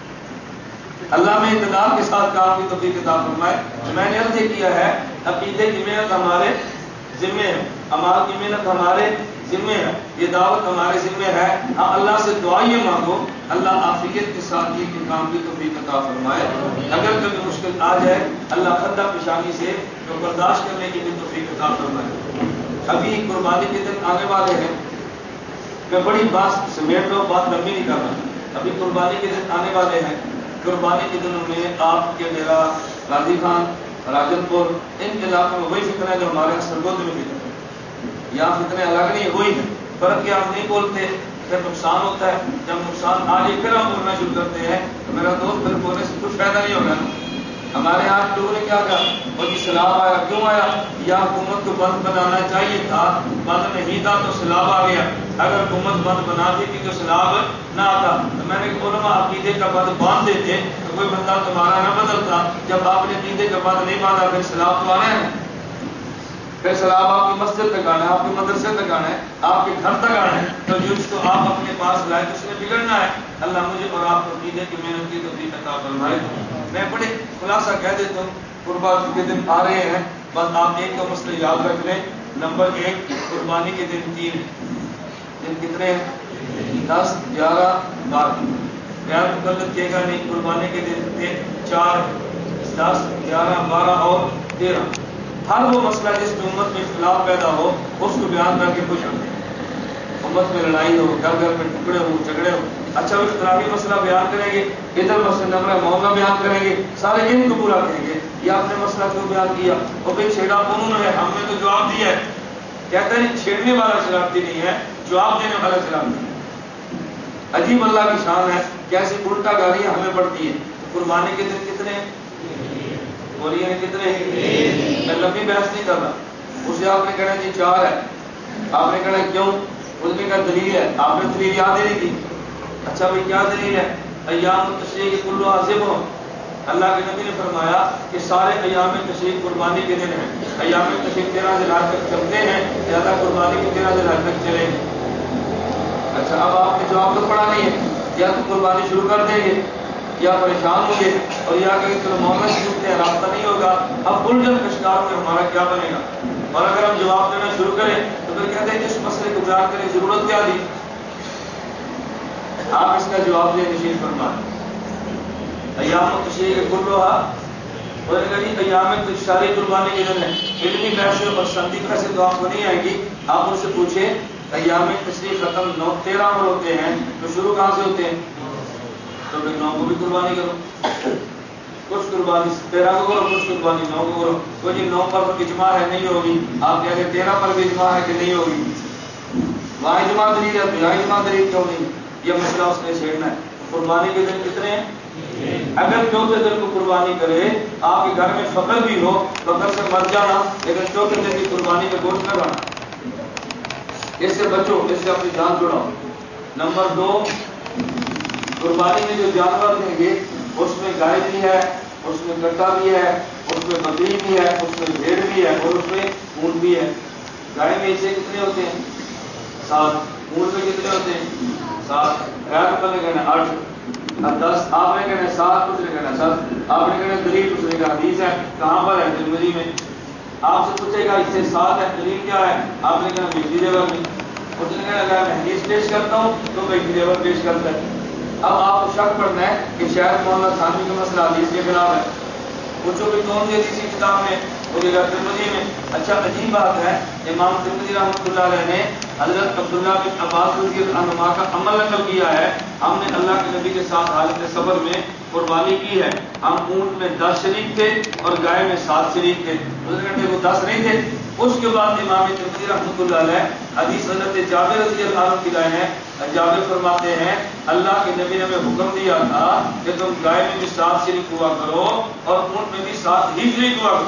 اللہ میں اقتدار کے ساتھ کام کی توفیق عطا فرمائے. میں نے عرض یہ کیا ہے، عقیدے کی محنت ہمارے ذمے ہے، عمال کی محنت ہمارے ذمے ہے، یہ دعوت ہمارے ذمے ہے. ہاں اللہ سے دعا یہ مانگو اللہ عافیت کے ساتھ یہ کام کی توفیق عطا فرمائے. اگر کبھی مشکل آ جائے اللہ خندہ پیشانی سے تو برداشت کرنے کی بھی توفیق عطا فرمائے. ابھی قربانی کے دن آنے والے ہیں، میں بڑی بات سمیٹ لو، بات لمبی نہیں کر رہا. ابھی قربانی کے دن آنے والے ہیں. قربانی کے دنوں میں آپ کے میرا غازی خان راجن پور ان علاقوں میں وہی فتنہ ہے جو ہمارے یہاں سرگود میں فتنہ ہے. یہاں فتنے الگ نہیں وہی ہے، فرق کیا ہم نہیں بولتے، پھر نقصان ہوتا ہے. جب نقصان آ جائے پھر ہم بولنا شروع کرتے ہیں تو میرا دوست پھر بولنے سے کچھ فائدہ نہیں ہوگا. ہمارے یہاں لوگوں نے کیا کہا، وہ جی سیلاب آیا، کیوں آیا؟ یا حکومت کو بند بنانا چاہیے تھا، بند نہیں تھا تو سیلاب آ گیا. اگر حکومت بند بنا دیتی تو سیلاب نہ آتا. تو میں نے علماء عقیدے کا بند باندھ دیتے تو کوئی بندہ تمہارا نہ بدلتا. جب آپ نے عقیدے کا بند نہیں باندھا پھر سیلاب تو آنا ہے، پھر سیلاب آپ کی مسجد تک آنا ہے، آپ کے مدرسے تک آنا ہے، آپ کے گھر تک آنا ہے. تو جس کو آپ اپنے پاس لائے تو اس نے بگڑنا ہے. اللہ مجھے اور آپ کو عقیدے کی محنت کی توفیق عطا فرمائے. میں بڑے خلاصہ کہہ دیتا ہوں، قربانی کے دن آ رہے ہیں، بس آپ ایک کا مسئلہ یاد رکھ لیں. نمبر ایک، قربانی کے دن تین دن کتنے ہیں؟ دس، گیارہ، بارہ. غیر مقلد کہے گا نہیں، قربانی کے دن چار، دس، گیارہ، بارہ اور تیرہ. ہر وہ مسئلہ جس میں امت میں اختلاف پیدا ہو اس کو بیان کر کے خوش ہوتے ہیں. امت میں لڑائی ہو، گھر گھر میں ٹکڑے ہو، جھگڑے ہو، اچھا وہ اختلافی مسئلہ بیان کریں گے، ادھر مسئلہ نمبر معاملہ بیان کریں گے، سارے ان کو پورا کریں گے. یہ آپ نے مسئلہ کیوں بیان کیا؟ وہ بھائی چھیڑا انہوں نے ہے، ہم نے تو جواب دیا ہے. کہتا ہے چھیڑنے والا شرارتی نہیں ہے، جواب دینے والا شرارتی ہے. عجیب اللہ کی شان ہے، کیسے الٹا گالیاں ہمیں پڑتی ہیں. قربانی کے دن کتنے بولیے ہیں کتنے؟ میں لمبی بحث نہیں کر رہا. اسے آپ نے کہنا جی چار ہے، آپ نے کہنا کیوں؟ اس نے کہا دلیل ہے. آپ نے دلیل یاد ہی نہیں کی. اچھا بھائی کیا دلیل ہے؟ ایام تشریق کلھا ذبح، اللہ کے نبی نے فرمایا کہ سارے ایام تشریق قربانی کے دن ہیں. ایام تشریق تیرہ ذی الحج تک چلتے ہیں، زیادہ قربانی کے تیرہ ذی الحج تک چلیں گے. اچھا اب آپ نے جواب تو پڑھا نہیں ہے، یا تو قربانی شروع کر دیں گے یا پریشان ہوں گے اور یا کہ چلو محمد شروع سے رابطہ نہیں ہوگا. اب الجھن کا شکار میں ہمارا کیا بنے گا؟ اور اگر ہم جواب دینا شروع کریں تو پھر کہتے ہیں اس مسئلے کو بیان کرنے کی ضرورت کیا دی؟ آپ اس کا جواب دیں نشین فرمائیں. ایام تشریق کلھا، اور اگر ایام تشریق قربانی کے دن ہے، علمی بحث اور سندی بحث تو آپ کو نہیں آئے گی. آپ ان سے پوچھیں ایام تشریق ختم نو تیرہ عمر ہوتے ہیں تو شروع کہاں سے ہوتے ہیں؟ تو پھر نو کو بھی قربانی کرو، کچھ قربانی تیرہ کو کرو، کچھ قربانی نو کو کرو. تو جی نو پر اجماع ہے نہیں ہوگی، آپ کہہ رہے تیرہ پر بھی اجماع ہے کہ نہیں ہوگی؟ وہاں اجماع دلیل ہے، یہاں اجماع دلیل کیوں نہیں؟ یہ مسئلہ اس نے چھیڑنا ہے. قربانی کے دن کتنے ہیں؟ اگر چوتھے دن کو قربانی کرے، آپ کے گھر میں فقر بھی ہو فقر سے مر جانا، لیکن چوتھے دن کی قربانی میں گوشت نہ کھانا. اس سے بچو، اس سے اپنی جان چھڑاؤ. نمبر دو، قربانی میں جو جانور دیں گے اس میں گائے بھی ہے، اس میں کٹا بھی ہے، اس میں بکری بھی ہے، اس میں بھیڑ بھی ہے اور اس میں اونٹ بھی ہے. گائے میں اسے کتنے ہوتے ہیں؟ سات. اونٹ میں کتنے ہوتے ہیں؟ سات. غیر پر نے کہنا آٹھ دس، آپ نے کہنا سات، کچھ نے کہنا سات. آپ نے کہنا دلیل، کچھ نے کہا حدیث ہے. کہاں پر ہے؟ ترمذی میں. آپ سے پوچھے گا اس سے سات ہے، دلیل کیا ہے؟ آپ نے کہنا بجلی لیول میں. کچھ نے کہنا اگر میں حدیث پیش کرتا ہوں تو بجلی لیول پیش کرتا ہے. اب آپ کو شک پڑنا ہے کہ شاید مولانا تھانوی کا مسئلہ حدیث کے خلاف ہے. پوچھو کہ کون سی حدیث کتاب میں؟ بولے گا ترمذی میں. اچھا عجیب بات ہے، امام ترمذی رحمۃ اللہ علیہ نے حضرت عبداللہ بن عباس رضی اللہ عنہما کا عمل نقل کیا ہے. ہم نے اللہ کے نبی کے ساتھ حالت صبر میں قربانی کی ہے. ہم اونٹ میں دس شریک تھے اور گائے میں سات شریک تھے. وہ دس نہیں تھے. اس کے بعد امام ترمذی رحمۃ اللہ علیہ حدیث حضرت جابر رضی اللہ عنہ کی رائے ہے. جابر فرماتے ہیں اللہ کے نبی نے ہمیں حکم دیا تھا کہ تم گائے میں بھی سات شریک ہوا کرو اور اونٹ میں بھی سات ہی شریک ہوا کرو.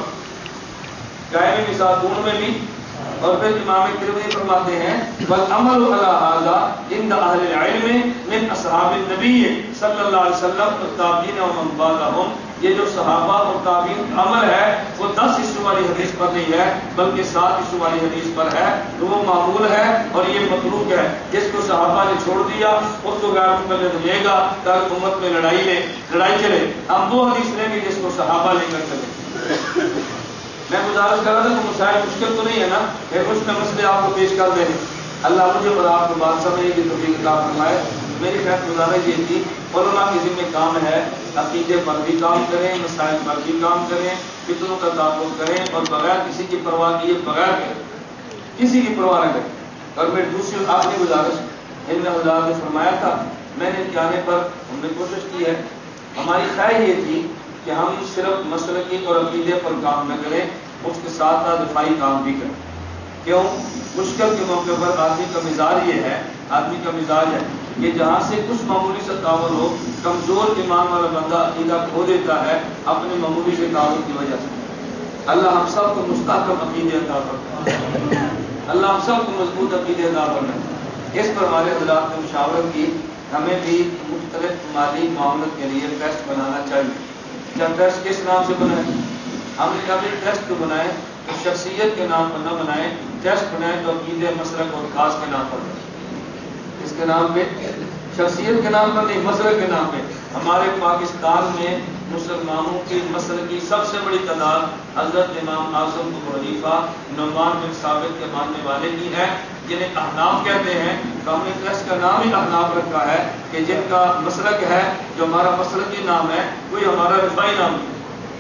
گائے میں بھی سات، اونٹ میں بھی. اور پھر امام ترمذی فرماتے ہیں والعمل علی ھذا عند اہل العلم من اصحاب النبی صلی اللہ علیہ وسلم والتابعین ومن بعدهم. یہ جو صحابہ اور تابعین کا عمل ہے وہ دس حصوں والی حدیث پر نہیں ہے بلکہ سات حصوں والی حدیث پر ہے. تو وہ معمول ہے اور یہ متروک ہے. جس کو صحابہ نے چھوڑ دیا اس کو غیر مقلد لے گا تاکہ امت میں لڑائی لے لڑائی چلے. ہم وہ حدیث لیں گے جس کو صحابہ لے کر چلے. میں گزارش کر رہا تھا کہ مسائل مشکل تو نہیں ہے نا، پھر کچھ میں مسئلے آپ کو پیش کر دیں. اللہ مجھے اور آپ کو بات سمجھے کہ توفیق عطا فرمائے. میری خیر گزارش یہ تھی، علماء کے ذمہ کام ہے عقیدے پر بھی کام کریں، مسائل پر بھی کام کریں، فتنوں کا تعاقب کریں اور بغیر کسی کی پرواہ کیے بغیر کریں، کسی کی پرواہ نہ کریں. اور میری دوسری آخری گزارش، ان میں حضرات نے فرمایا تھا میں نے جانے پر ہم نے کوشش کی ہے. ہماری خواہش یہ تھی کہ ہم صرف مسلکی اور عقیدے پر کام نہ کریں، اس کے ساتھ ساتھ دفاعی کام بھی کریں. کیوں؟ مشکل کے موقع پر آدمی کا مزاج یہ ہے آدمی کا مزاج ہے کہ جہاں سے کچھ معمولی سے تعاون ہو، کمزور ایمان والا بندہ عقیدہ کھو دیتا ہے اپنے معمولی سے تعاون کی وجہ سے. اللہ ہم سب کو مستحکم عقیدے عطا فرمائے. اللہ ہم سب کو مضبوط عقیدے عطا فرمائے. اس پر ہمارے حضرات نے مشاورت کی ہمیں بھی مختلف مالی معاملت کے لیے ٹیسٹ بنانا چاہیے. کیا ٹیسٹ کس نام سے بنائے؟ ہم نے کبھی ٹیسٹ تو بنائے تو شخصیت کے نام پر نہ بنائے، ٹیسٹ بنائے تو عقیدے مسلک اور خاص کے نام پر بنائے. اس کے نام پہ شخصیت کے نام پر نہیں، مسلک کے نام پہ. ہمارے پاکستان میں مسلمانوں کی مسلک کی سب سے بڑی تعداد حضرت امام اعظم ابو حنیفہ نعمان بن ثابت کے ماننے والے کی ہے جنہیں احناف کہتے ہیں. تو ہم نے ٹیسٹ کا نام ہی احناف رکھا ہے کہ جن کا مسلک ہے جو ہمارا مسلکی نام ہے وہی ہمارا رفائی نام ہے.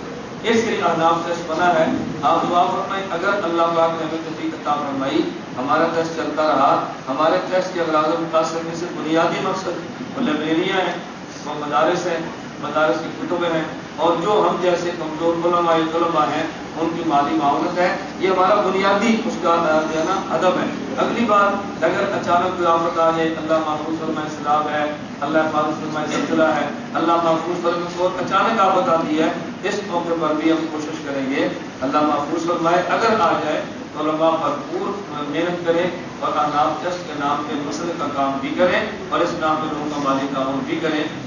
اس لیے احناف ٹیسٹ بنا ہے. آپ دعا فرمائیں اگر اللہ پاک نے ہمیں توفیق عطا فرمائی ہمارا ٹیسٹ چلتا رہا. ہمارے ٹیسٹ کے اغراض و مقاصد میں سے بنیادی مقصد وہ لائبریریاں ہیں، وہ مدارس ہیں، مدارس کی کتبیں ہیں اور جو ہم جیسے کمزور علماء طلباء ہیں ان کی مالی معاونت ہے. یہ ہمارا بنیادی اس کا جو ہے نا ادب ہے. اگلی بات اگر اچانک کوئی آفت آ جائے، اللہ محفوظ فرمائے سیلاب ہے، اللہ محفوظ فرمائے زلزلہ ہے، اللہ محفوظ فرمائے اور اچانک آفت آتی ہے، اس موقع پر بھی ہم کوشش کریں گے اللہ محفوظ فرمائے. اگر آ جائے تو علماء بھرپور محنت کریں اور احناف ٹیسٹ کے نام پہ مسئلے کا کام بھی کریں اور اس نام پہ لوگوں کا مالی تعاون بھی کریں.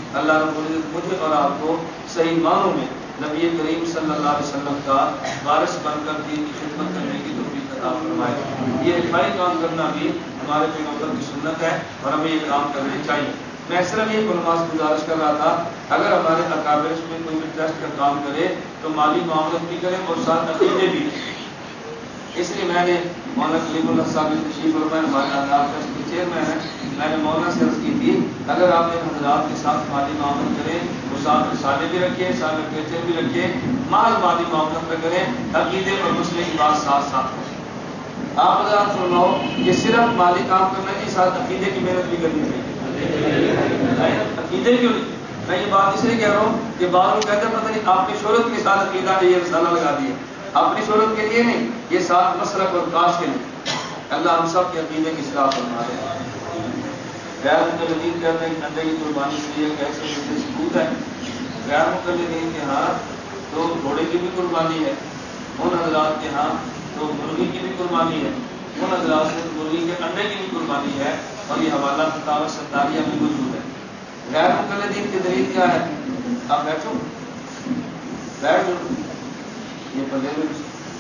اللہ رب العزت مجھے اور آپ کو صحیح معنوں میں نبی کریم صلی اللہ علیہ وسلم کا وارث بن کر دین کی خدمت کرنے کی توفیق عطا فرمائے۔ یہ اجتماعی کام کرنا بھی ہمارے پیغمبر کی سنت ہے اور ہمیں یہ کام کرنے چاہیے۔ میں صرف یہ علماء سے گزارش کر رہا تھا اگر ہمارے اکابر اس میں کوئی بھی ٹرسٹ کا کام کرے تو مالی معاملت بھی کرے اور ساتھ عقیدے بھی۔ اس لیے میں نے مولانا کلیم اللہ صاحب تشریف فرمائے ہمارے آداب ٹرسٹ کے چیئرمین ہیں، میں نے مولانا سے عرض کی تھی اگر آپ ان حضرات کے ساتھ مالی معاملت کریں تو ساتھ رسالے بھی رکھیں، ساتھ لٹریچر بھی رکھیں، مال مالی معاملت نہ کریں، عقیدے اور مسئلے کی بات ساتھ ساتھ کریں۔ آپ حضرات فرماؤ کہ صرف مالی کام کرنا نہیں، ساتھ عقیدے کی محنت بھی کرنی چاہیے۔ عقیدے کیوں نہیں؟ میں یہ بات اس لیے کہہ رہا ہوں کہ بعض لوگ کہتے ہیں پتہ نہیں آپ نے شہرت کے ساتھ عقیدہ نے یہ رسالہ لگا دیا، اپنی شہرت کے لیے نہیں، یہ ساتھ مسلک اور کاش کے لیے۔ اللہ ہم سب کے عقیدے کی اصلاح فرمائے۔ غیر مقلدین کہتے ہیں کہ انڈے کی قربانی کے لیے کیسے مجھے ثبوت ہے؟ غیر مقلدین کے ہاں تو گھوڑے کی بھی قربانی ہے، ان حضرات کے ہاں تو مرغی کی بھی قربانی ہے، ان حضرات سے مرغی کے انڈے کی بھی قربانی ہے، اور یہ حوالہ فتاوی ستاریہ میں موجود ہے۔ غیر مقلدین کی دلیل کیا ہے؟ آپ بیٹھو بیٹھ جاؤ، یہ پلے میں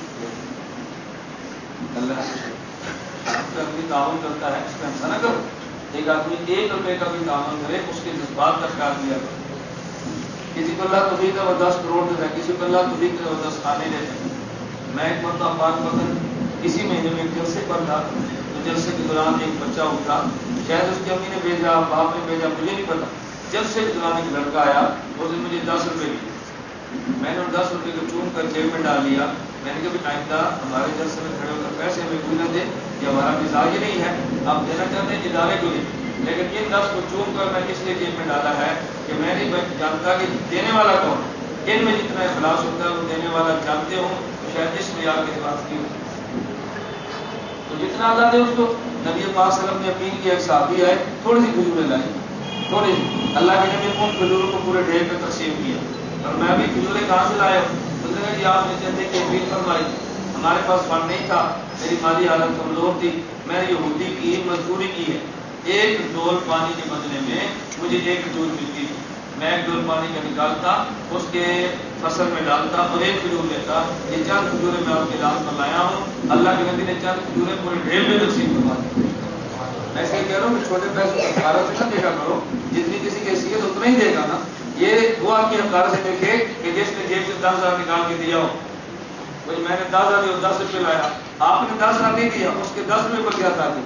اللہ آدمی تعاون کرتا ہے، اس میں ایسا نہ کرو۔ ایک آدمی ایک روپے کا بھی تعاون کرے اس کے جذبات کا خیال کیا کرو۔ کسی کو اللہ توفیق ہے وہ دس کروڑ دیتا ہے، کسی کو اللہ توفیق ہے وہ دس کھانے دیتا ہے۔ میں ایک مرتبہ پاک وقت اسی مہینے میں ایک جلسے پر تھا، تو جلسے کے دوران ایک بچہ اٹھا، شاید اس کی امی نے بھیجا، باپ نے بھیجا، مجھے نہیں پتا۔ جلسے کے دوران ایک لڑکا آیا، اس نے مجھے دس روپے دیے، میں نے دس روپے کو چوم کر جیب میں ڈال لیا۔ میں نے کبھی آئندہ ہمارے جلسے میں کھڑے ہو کر پیسے ہمیں کوئی نہ دے، یہ ہمارا مزاج ہی نہیں ہے، آپ دینا چاہتے ہیں ادارے کو دیں، لیکن ان دس کو چوم کر میں اس لیے جیب میں ڈالا ہے کہ میں نہیں جانتا کہ دینے والا کون ہے۔ ان میں جتنا اخلاص ہوتا ہے وہ دینے والا جانتے ہوں تو شاید اس معیار کے پاس نہیں ہو، تو جتنا اللہ دے اس کو۔ نبی پاک صلی اللہ علیہ وسلم نے اپیل کی، ایک صحابی آئے، تھوڑی سی کھجوریں لائی، تھوڑی سی، اللہ کے نبی ان کھجوروں کو پورے ڈھیر پہ تقسیم کیا، اور میں بھی کھجوریں کہاں سے لایا ہوں؟ اس نے کہا جی آپ نے چاہتے کہ اپیل فرمائی، ہمارے پاس فنڈ نہیں تھا، میری مالی حالت کمزور تھی، میں نے یہودی کی مزدوری کی ہے، ایک ڈول پانی کے بدلے میں مجھے ایک کھجور ملتی تھی، میں ایک ڈول پانی کا نکالتا، اس کے فصل میں ڈالتا اور ایک کھجور لیتا۔ یہ چند کھجوریں میں آپ کے لاس پر لایا ہوں، اللہ کے نبی نے چند کھجوریں پورے ڈھیر میں تقسیم کروا دی۔ میں سے کہہ رہا ہوں کہ چھوٹے پیسے کی حقارت سے نہ دیکھا کرو، جتنی کسی کی حیثیت اتنا ہی دے گا نا۔ یہ وہ آپ کی حقارت سے دیکھے کہ جس نے جیب سے دس ہزار نکال کے دیا ہو، بھائی میں نے دس ہزار دیا دس روپے لایا، آپ نے دس ہزار نہیں دیا، اس کے دس روپے پر کیا تھا؟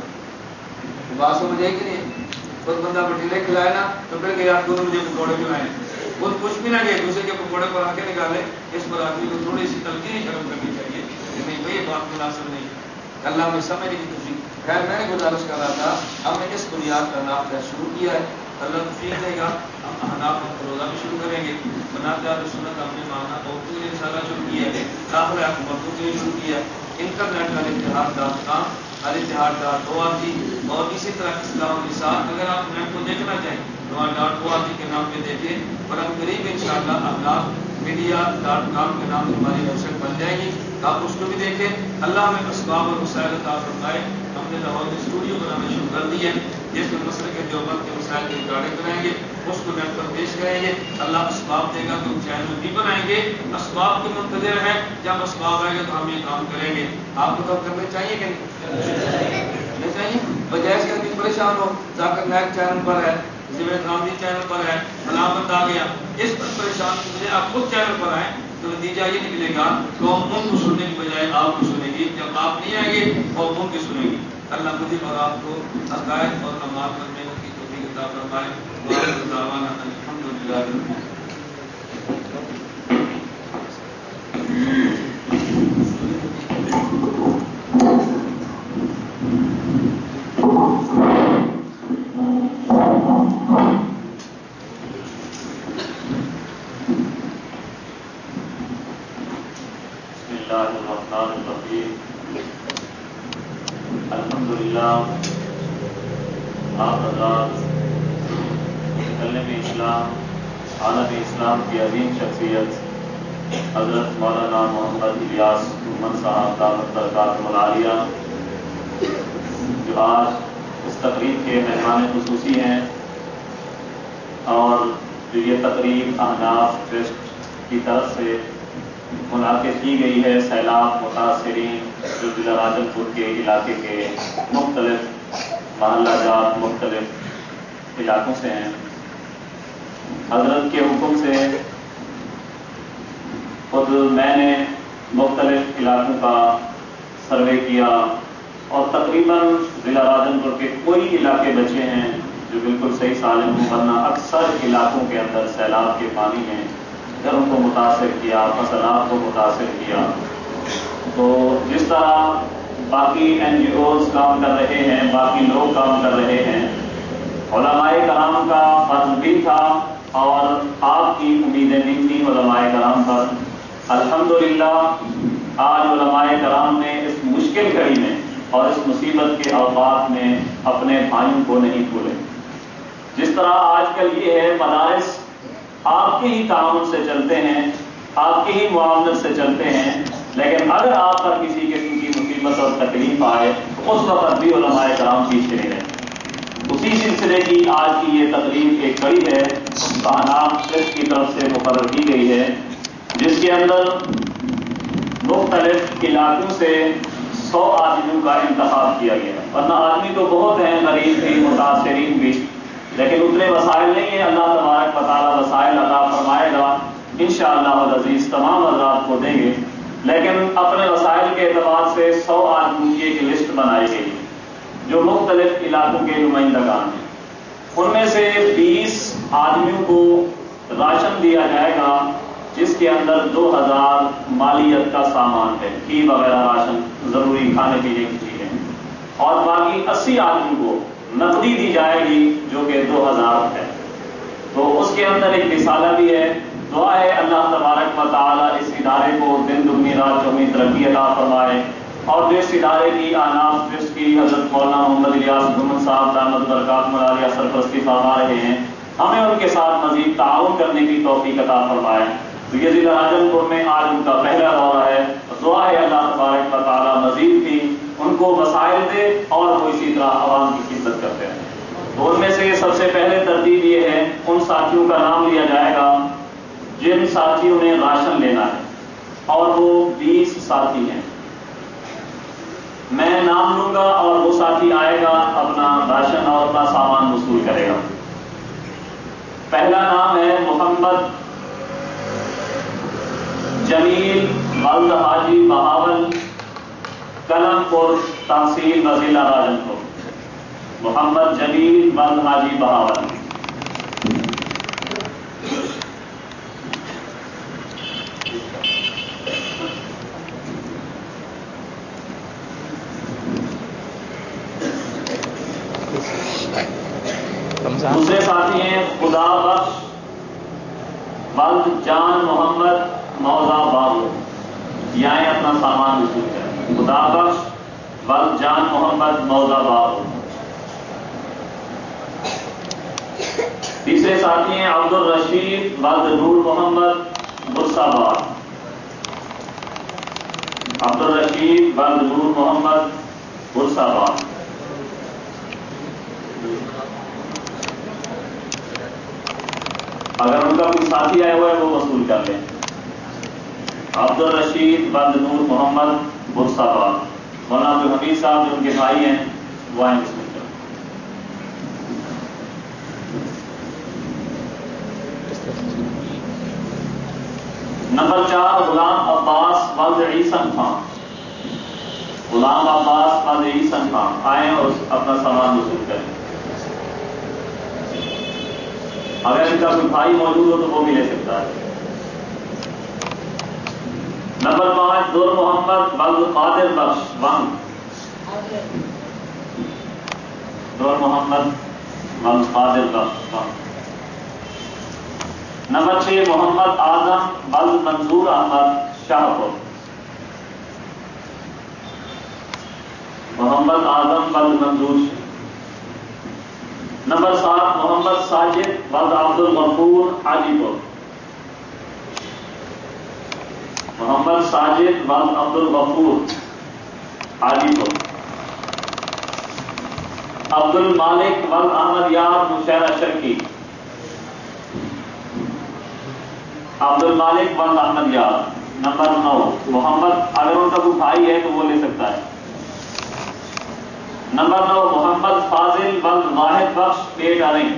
بات سمجھ آئی کہ نہیں؟ خود بندہ بٹیرے کھلائے نا تو پھر کہ یار دونوں مجھے پکوڑے کھلائیں، خود کچھ بھی نہ گئے، دوسرے کے پکوڑے پر آ کے نکالے۔ اس پر آدمی کو تھوڑی سی تلقین شرم کرنی چاہیے کہ نہیں بھائی یہ بات مناسب نہیں، اللہ میں سمجھ نہیں تھی۔ خیر میں نے گزارش کر رہا تھا، ہم نے اس بنیاد کا نام شروع کیا ہے، اللہ توفیق دے گا ہم احناف کا روزہ بھی شروع کریں گے، بناتے آل سنت ہم نے مانا اردو نے رسالہ شروع کیا ہے، داخلہ اردو نے شروع کیا ہے، انٹرنیٹ کا اتحاد ڈاٹ کام الاتحاد ڈاٹ او آر جی، اور اسی طرح اسلام نثار، اگر آپ نیٹ کو دیکھنا چاہیں تو ڈاٹ او آر جی کے نام پہ دیکھیں، اور ہم قریب ان شاء اللہ احناف میڈیا ڈاٹ کام کے نام سے ہماری ویب سائٹ بن جائے گی، آپ اس کو بھی دیکھیں۔ اللہ ہمیں اسباب اور وسائل عطا فرمائے۔ ہم نے لاہور میں اسٹوڈیو بنانا شروع کر دی ہے، جس میں مسئلے کے دیوبند کے مسائل کی ریکارڈنگ کرائیں گے، اس کو نیٹ پر پیش کریں گے۔ اللہ اسباب دے گا تو چینل بھی بنائیں گے، اسباب کے منتظر ہیں، جب اسباب آئے گا تو ہم یہ کام کریں گے۔ آپ کو تو کرنے چاہیے کہ نہیں چاہیے؟ بجائے سے آدمی پریشان ہو، ذاکر نائک چینل پر ہے، زبید غامدی چینل پر ہے، علامت آ گیا، اس پر پریشان مجھے آپ خود چینل پر آئیں تو نتیجہ یہ نکلے گا تو ہم ان کو سننے کی بجائے آپ کو سنیں گی، جب آپ نہیں آئیں گے اور ان کی سنیں گی۔ اللہ مجھے اور آپ کو عقائد اور اعمال کرنے کی توفیق عطا فرمائے۔ وآخر دعوانا الحمدللہ رب العالمین۔ الحمدللہ آپ حضرات متکلم اسلام عالم اسلام کی عظیم شخصیت حضرت مولانا محمد الیاس محمد صاحب دامت برکاتہ العالیہ جو آج اس تقریب کے مہمان خصوصی ہیں اور جو یہ تقریب احناف ٹرسٹ کی طرف سے منعقد کی گئی ہے سیلاب متاثرین جو ضلع راجن پور کے علاقے کے مختلف محلہ جات مختلف علاقوں سے ہیں، حضرت کے حکم سے خود میں نے مختلف علاقوں کا سروے کیا اور تقریباً ضلع راجن پور کے کوئی علاقے بچے ہیں جو بالکل صحیح سالم ہوں، ورنہ اکثر علاقوں کے اندر سیلاب کے پانی نے گھروں کو متاثر کیا، فصلات کو متاثر کیا۔ تو جس طرح باقی این جی اوز کام کر رہے ہیں، باقی لوگ کام کر رہے ہیں، علماء کرام کا فرض بھی تھا اور آپ کی امیدیں بھی تھیں علماء کرام پر۔ الحمدللہ آج علماء کرام نے اس مشکل گھڑی میں اور اس مصیبت کے اوقات میں اپنے بھائیوں کو نہیں بھولے۔ جس طرح آج کل یہ ہے مدارس آپ کے ہی تعاون سے چلتے ہیں، آپ کی ہی معاونت سے چلتے ہیں، لیکن اگر آپ پر کسی قسم کی مصیبت اور تکلیف آئے تو اس وقت بھی علماء کرام پیچھے نہیں رہتے۔ اسی سلسلے کی آج کی یہ تقریب ایک کڑی ہے احناف ٹرسٹ کی طرف سے مقرر کی گئی ہے، جس کے اندر مختلف علاقوں سے سو آدمیوں کا انتخاب کیا گیا ہے، ورنہ آدمی تو بہت ہیں، غریب بھی متاثرین بھی، لیکن اتنے وسائل نہیں ہیں۔ اللہ تبارک و تعالیٰ وسائل عطا فرمائے گا انشاءاللہ العزیز، تمام حضرات کو دیں گے، لیکن اپنے وسائل کے اعتبار سے سو آدمیوں کی ایک لسٹ بنائی گئی جو مختلف علاقوں کے نمائندگان ہیں۔ ان میں سے بیس آدمیوں کو راشن دیا جائے گا جس کے اندر دو ہزار مالیت کا سامان ہے، گھی وغیرہ راشن، ضروری کھانے پینے کی چیزیں، اور باقی اسی آدمیوں کو نقدی دی جائے گی جو کہ دو ہزار ہے۔ تو اس کے اندر ایک رسالہ بھی ہے۔ دعا ہے اللہ تبارک و تعالیٰ اس ادارے کو دن دگنی رات چوگنی ترقی عطا فرمائے، اور جو اس ادارے کی احناف ٹرسٹ کی حضرت مولانا محمد الیاس گھمن صاحب دامت برکاتہ العالیہ سرپرستی فرما رہے ہیں، ہمیں ان کے ساتھ مزید تعاون کرنے کی توفیق عطا فرمائے۔ تو یہ ضلع راجن پور میں آج ان کا پہلا دورہ ہے، دعا ہے اللہ تبارک و تعالیٰ مزید بھی ان کو وسائل دے اور وہ اسی طرح عوام کی خدمت کرتے ہیں۔ تو ان میں سے سب سے پہلے ترتیب یہ ہے، ان ساتھیوں کا نام لیا جائے گا جن ساتھیوں نے راشن لینا ہے، اور وہ بیس ساتھی ہیں۔ میں نام لوں گا اور وہ ساتھی آئے گا، اپنا راشن اور اپنا سامان وصول کرے گا۔ پہلا نام ہے محمد جمیل ولد حاجی بہاول، قلم پور تحصیل ضلع راجن پور۔ محمد جمیل ولد حاجی بہاول۔ دوسرے ساتھی ہیں خدا بخش ولد جان محمد موضا بابو، یہاں اپنا سامان وصول کریں۔ خدا بخش ولد جان محمد موضا بابو۔ تیسرے ساتھی ہیں عبد الرشید ولد نور محمد برساباد۔ عبد الرشید ولد نور محمد برساباد۔ اگر ان کا کوئی ساتھی آیا ہوا ہے وہ وصول کر لیں۔ عبد الرشید ولد نور محمد برساباد۔ مولانا عبد الحمید صاحب جو ان کے بھائی ہیں وہ آئیں وصول کریں۔ نمبر چار غلام عباس ولد عیسن خان۔ غلام عباس ولد عیسن خان آئیں اور اپنا سامان وصول کریں۔ اگر ان کا کوئی بھائی موجود ہو تو وہ بھی لے سکتا ہے۔ نمبر پانچ در محمد ولد قادر بخش ون۔ در محمد ولد قادر بخش ون۔ نمبر چھ محمد اعظم ولد منظور احمد شاہ پور۔ محمد اعظم ولد منظور شاہ۔ نمبر سات محمد ساجد ولد عبد الغفور حاجی پور۔ محمد ساجد ولد عبد الغفور حاجی پور۔ عبد المالک ولد احمد یار مشہرہ شرکی۔ عبد المالک ول احمد یار. نمبر نو محمد، اگر ان کا کوئی بھائی ہے تو وہ لے سکتا ہے. نمبر نو محمد فاضل ول واحد بخش ایٹ ارنگ.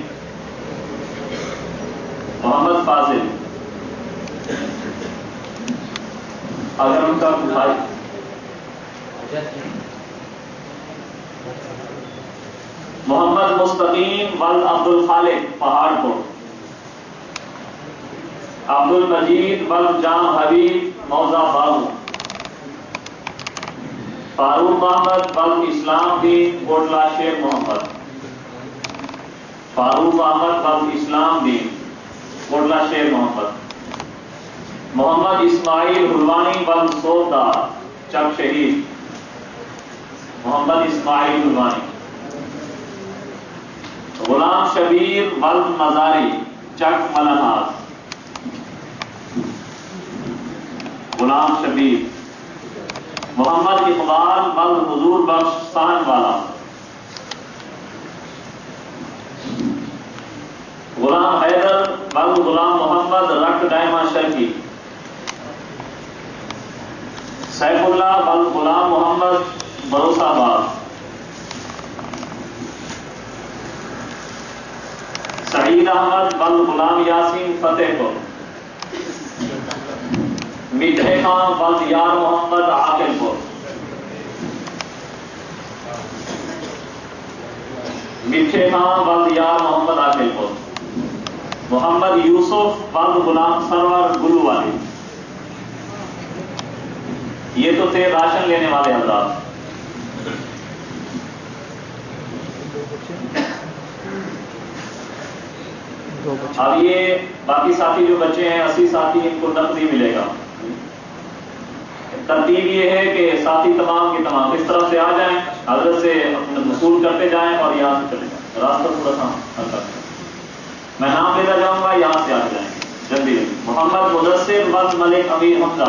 محمد فاضل اگر ان کا کوئی بھائی. محمد مستقیم ول عبد الخالق پہاڑ کو. عبد المجید ول جام حبیب موضع بازو. فاروق احمد ول اسلام دین کوٹلہ شیر محمد. فاروق احمد ول اسلام دین کوٹلہ شیر محمد. محمد اسماعیل حلوانی ول سوبدار چک شہید. محمد اسماعیل حلوانی. غلام شبیر ول مزاری چک ملنہار. غلام شبیر. محمد اقبال ول حضور بخش سہن والا. غلام حیدر ول غلام محمد رکھ ڈائما شرکی. سیف اللہ ول غلام محمد بھروسہ آباد. سعید احمد ول غلام یاسین فتح پور. میٹھے خان ول یار محمد عاقل پور. میٹھے خان ول یار محمد عاقل پور. محمد یوسف ول غلام سرور گلو والی. یہ تو تھے راشن لینے والے حضرات. اب یہ باقی ساتھی جو بچے ہیں اسی ساتھی ان کو نقدی ملے گا. ترتیب یہ ہے کہ ساتھی تمام کے تمام اس طرف سے آ جائیں، حضرت سے وصول کرتے جائیں اور یہاں سے چلے جائیں. راستہ تھوڑا سا ہلکا. میں نام لیتا جاؤں گا، یہاں سے آ جائیں جلدی جلدی. محمد مدثر ول ملک امیر حمزہ.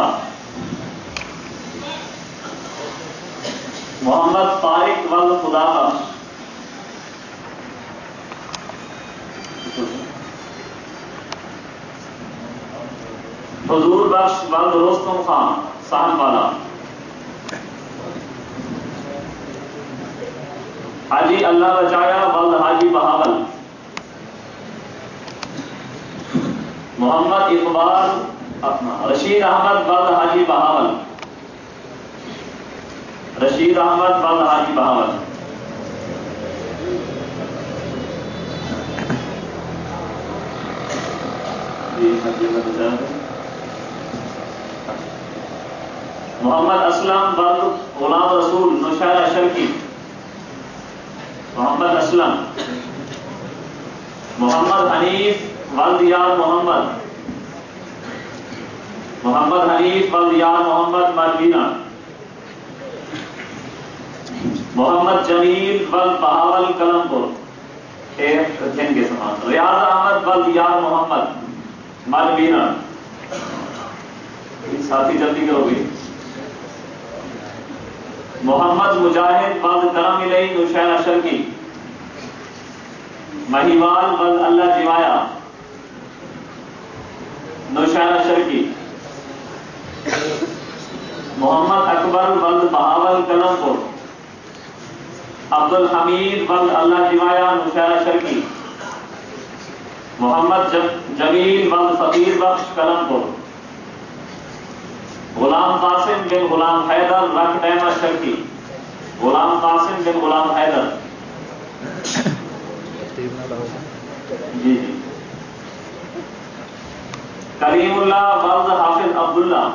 محمد طارق ول خدا بخش. حضور بخش ول رستم خان سہن والا. حاجی اللہ بچایا ول حاجی بہاول. محمد اقبال رشید احمد ول حاجی بہاول. رشید احمد ول حاجی بہاول. محمد اسلم ول غلام رسول نوشہرہ شرکی. محمد اسلم. محمد حنیف ول دیار محمد. محمد حنیف ول دیار محمد مروینہ. محمد جمیل ول بہاول قلم پور دن کے سامان. ریاض احمد ول دیار محمد مروینہ. ساتھی جلدی کرو گے. محمد مجاہد ول کرم الہی نوشہرہ شرکی. مہیوال ول اللہ جوایا نوشہرہ شرکی. محمد اکبر ول بہاول قلم پور. عبد الحمید ول اللہ جوایا نوشہرہ شرکی. محمد جمیل ول فقیر بخش قلم پور. غلام قاسم بن غلام حیدر رکھ ڈیما شرکی. غلام قاسم بن غلام حیدر. جی جی. کریم اللہ ولد حافظ عبداللہ.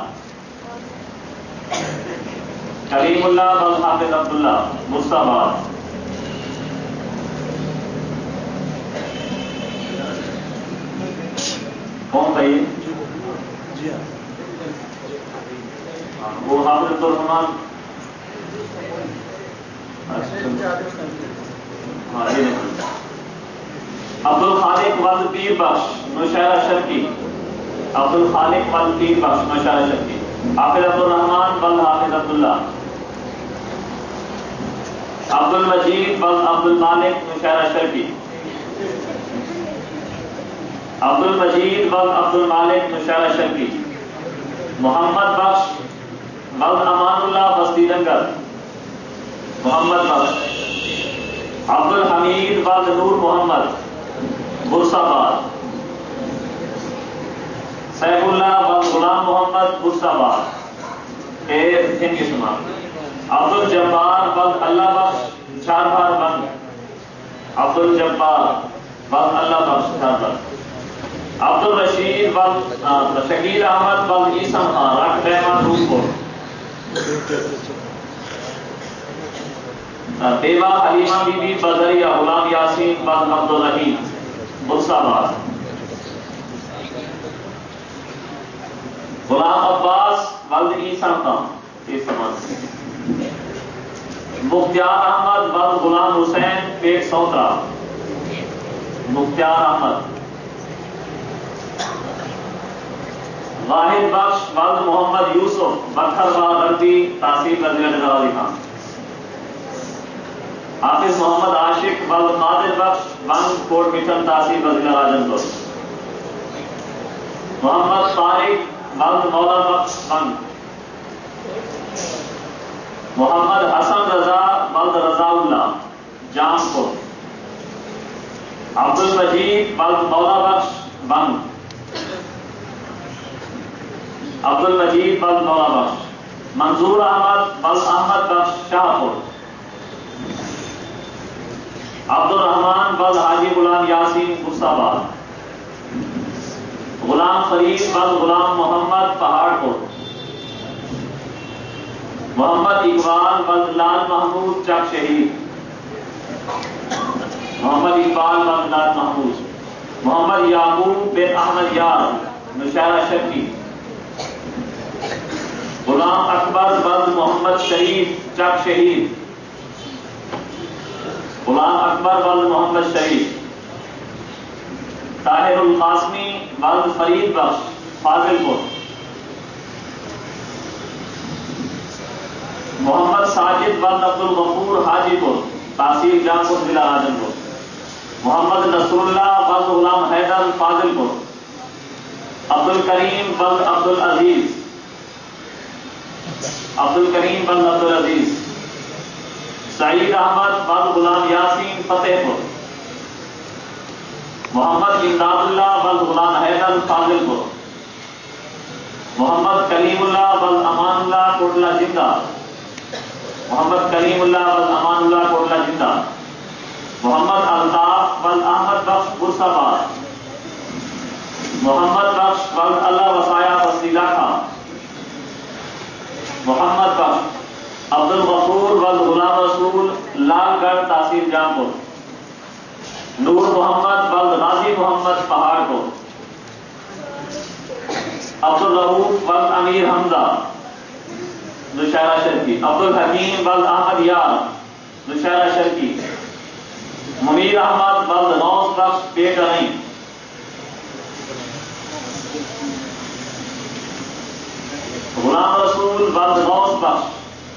کریم اللہ ولد حافظ عبداللہ مرساباد. کون تھا یہ؟ وہ حافظ عبد الرحمان. عبد الخالق ول پیر بخش نوشہرہ شرکی. عبد الخالق ول پیر بخش نوشہرہ شرکی. حافظ عبد الرحمان ول حافظ عبداللہ. عبد المجید ول عبد المالک نوشہرہ شرکی. عبد المجید بل عبد المالک نشارہ شرکی، محمد بخش بل امان اللہ بستی نگر، محمد بخش، عبد الحمید بل نور محمد برساباد، سیف اللہ بل غلام محمد برساباد ان کے شمار، عبد الجبار بل اللہ بخش چار بار بند، عبد الجبار بل اللہ بخش چار بار، عبد الرشید بل شکیل احمد بل عیسم خان رکھ رحمان روم کو، بیوہ حلیمہ بی بی بدریہ غلام یاسین بل عبد الرحیم برساباد، غلام عباس بل عیسم خان اس سماج، مختار احمد بل غلام حسین پیٹ سوترا، مختار احمد، واحد بخش بل محمد یوسف بکھر بار رردی تحصیل رضی نظر علی خان، حافظ محمد عاشق بل قادر بخش بند کوٹ مٹن تحصیل رضی راجن پور، محمد طارق بل مولا بخش بند، محمد حسن رضا بلد رضا اللہ جام پور، عبد المجید بلد مولا بخش بند، عبد المجید بلد مولا بخش، منظور احمد بلد احمد بخش شاہ پور، عبد الرحمان بلد حاجی غلام یاسین برساباد، غلام فرید بلد غلام محمد پہاڑ پور، محمد اقبال بلد لال محمود چک شہید، محمد اقبال بلد لال محمود، محمد یعقوب بن احمد یار نشارہ شرکی، غلام اکبر بلد محمد شریف چک شہید، غلام اکبر بلد محمد شریف، طاہر القاسمی بلد فرید بخش فاضل پور، محمد ساجد بلد عبد الغفور حاجی پور تحصیل جامپور ضلع راجن پور، محمد نصر اللہ بلد غلام حیدر فاضل پور، عبد الکریم بلد عبد العزیز، عبد الکریم بلد عبد العزیز، سعید احمد بلد غلام یاسین فتح پور، محمد امداد اللہ بلد غلام حیدر فاضل پور، محمد کلیم اللہ بلد امان اللہ کوٹلہ زندہ، محمد کلیم اللہ بلد امان اللہ کوٹلہ زندہ، محمد الطاف بلد احمد بخش برساباد، محمد بخش بلد اللہ وسایا وسیلہ خان، محمد بخش، عبد الغفور بلد غلام رسول لال گڑھ تحصیل جامپور، نور محمد بلد غازی محمد پہاڑ کو، عبد الرؤوف بلد امیر حمزہ نشارہ شرکی، عبد الحکیم بلد احمد یار نشارہ شرکی، منیر احمد بلد نوز بخش پیٹ رئی، غلام رسول بلد نوز بخش،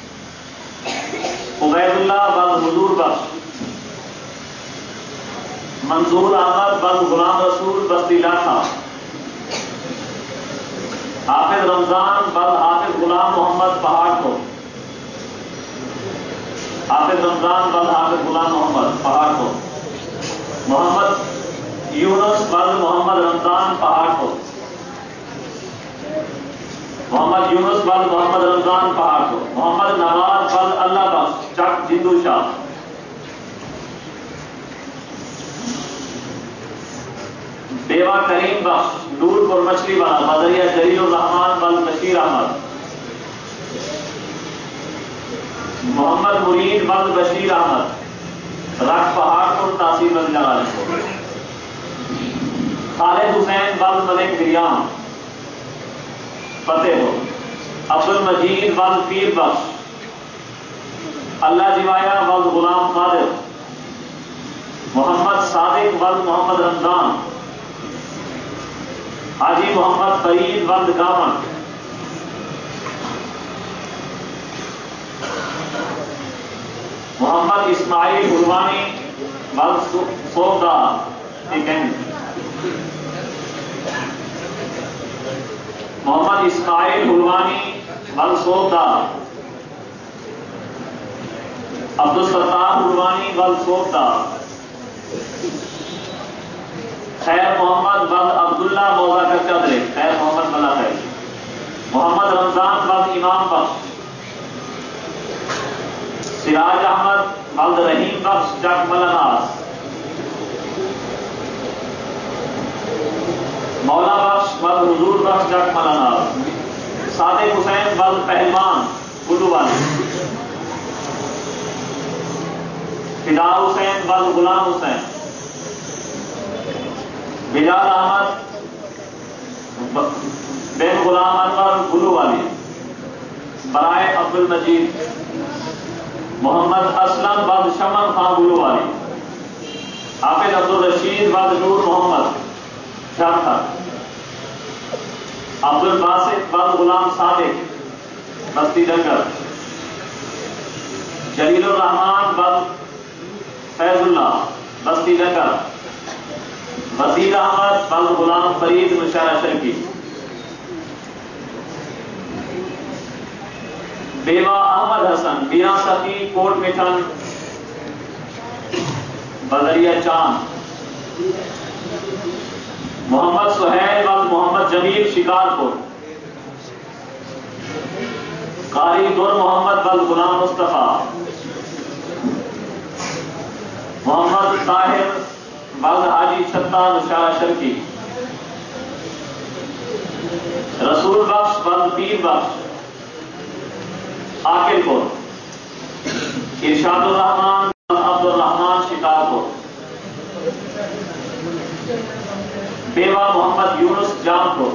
عبید اللہ بلد حضور بخش، منظور احمد بلد غلام رسول بستی لاکھا، حافظ رمضان بلد حافظ غلام محمد پہاڑ کو، حافظ رمضان بلد حافظ غلام محمد پہاڑ کو، محمد یونس بلد محمد رمضان پہاڑ کو، محمد یونس بلد محمد رمضان پہاڑ کو، محمد نواز بلد اللہ بخش چک جندو شاہ، بیوہ کریم بخش نور پور مچھلی والا بدریہ جلیل الرحمان بلد بشیر احمد، محمد مرید بلد بشیر احمد رکھ پہاڑ پور تحصیل بند راج پور، خالد حسین بلد ملک مریام فتح پور، عبد المجید بلد پیر بخش، اللہ جوایا بلد غلام قادر، محمد صادق بلد محمد رمضان، حاجی محمد فرید بلد گامن، محمد اسماعیل حلوانی بلد سوگدا، محمد اسماعیل حلوانی والسوبدار، عبدالستار حلوانی والسوبدار، خیر محمد ول عبداللہ موزہ کا چدرے، خیر محمد ملا خیر، محمد رمضان ول امام بخش، سراج احمد ول رحیم بخش جگ ملناس، مولا بخش ول حضور بخش جگ ملناس، صادق حسین ول پہلوان گلو والی، فدا حسین ول غلام حسین، بلال احمد بن غلام انور گلو والی، برائے عبد المجید، محمد اسلم ول شمن خان گلو والی، حافظ عبد الرشید ول نور محمد شرخر، عبد الباسط ول غلام صادق بستی ڈنگر، جلیل الرحمان ول فیض اللہ بستی ڈنگر، وزیر احمد ول غلام فرید نشارہ شرکی، بیوہ احمد حسن میاں سخی کوٹ مٹھن بدریہ چاند، محمد سہیل ول محمد جمیل شکارپور، قاری در محمد ول غلام مصطفیٰ، محمد طاہر ول حاجی چھتا نشارہ شرکی، رسول بخش ول پیر بخش عاقل پور، ارشاد الرحمان ول عبد الرحمان شکارپور، بیوہ محمد یونس جامپور،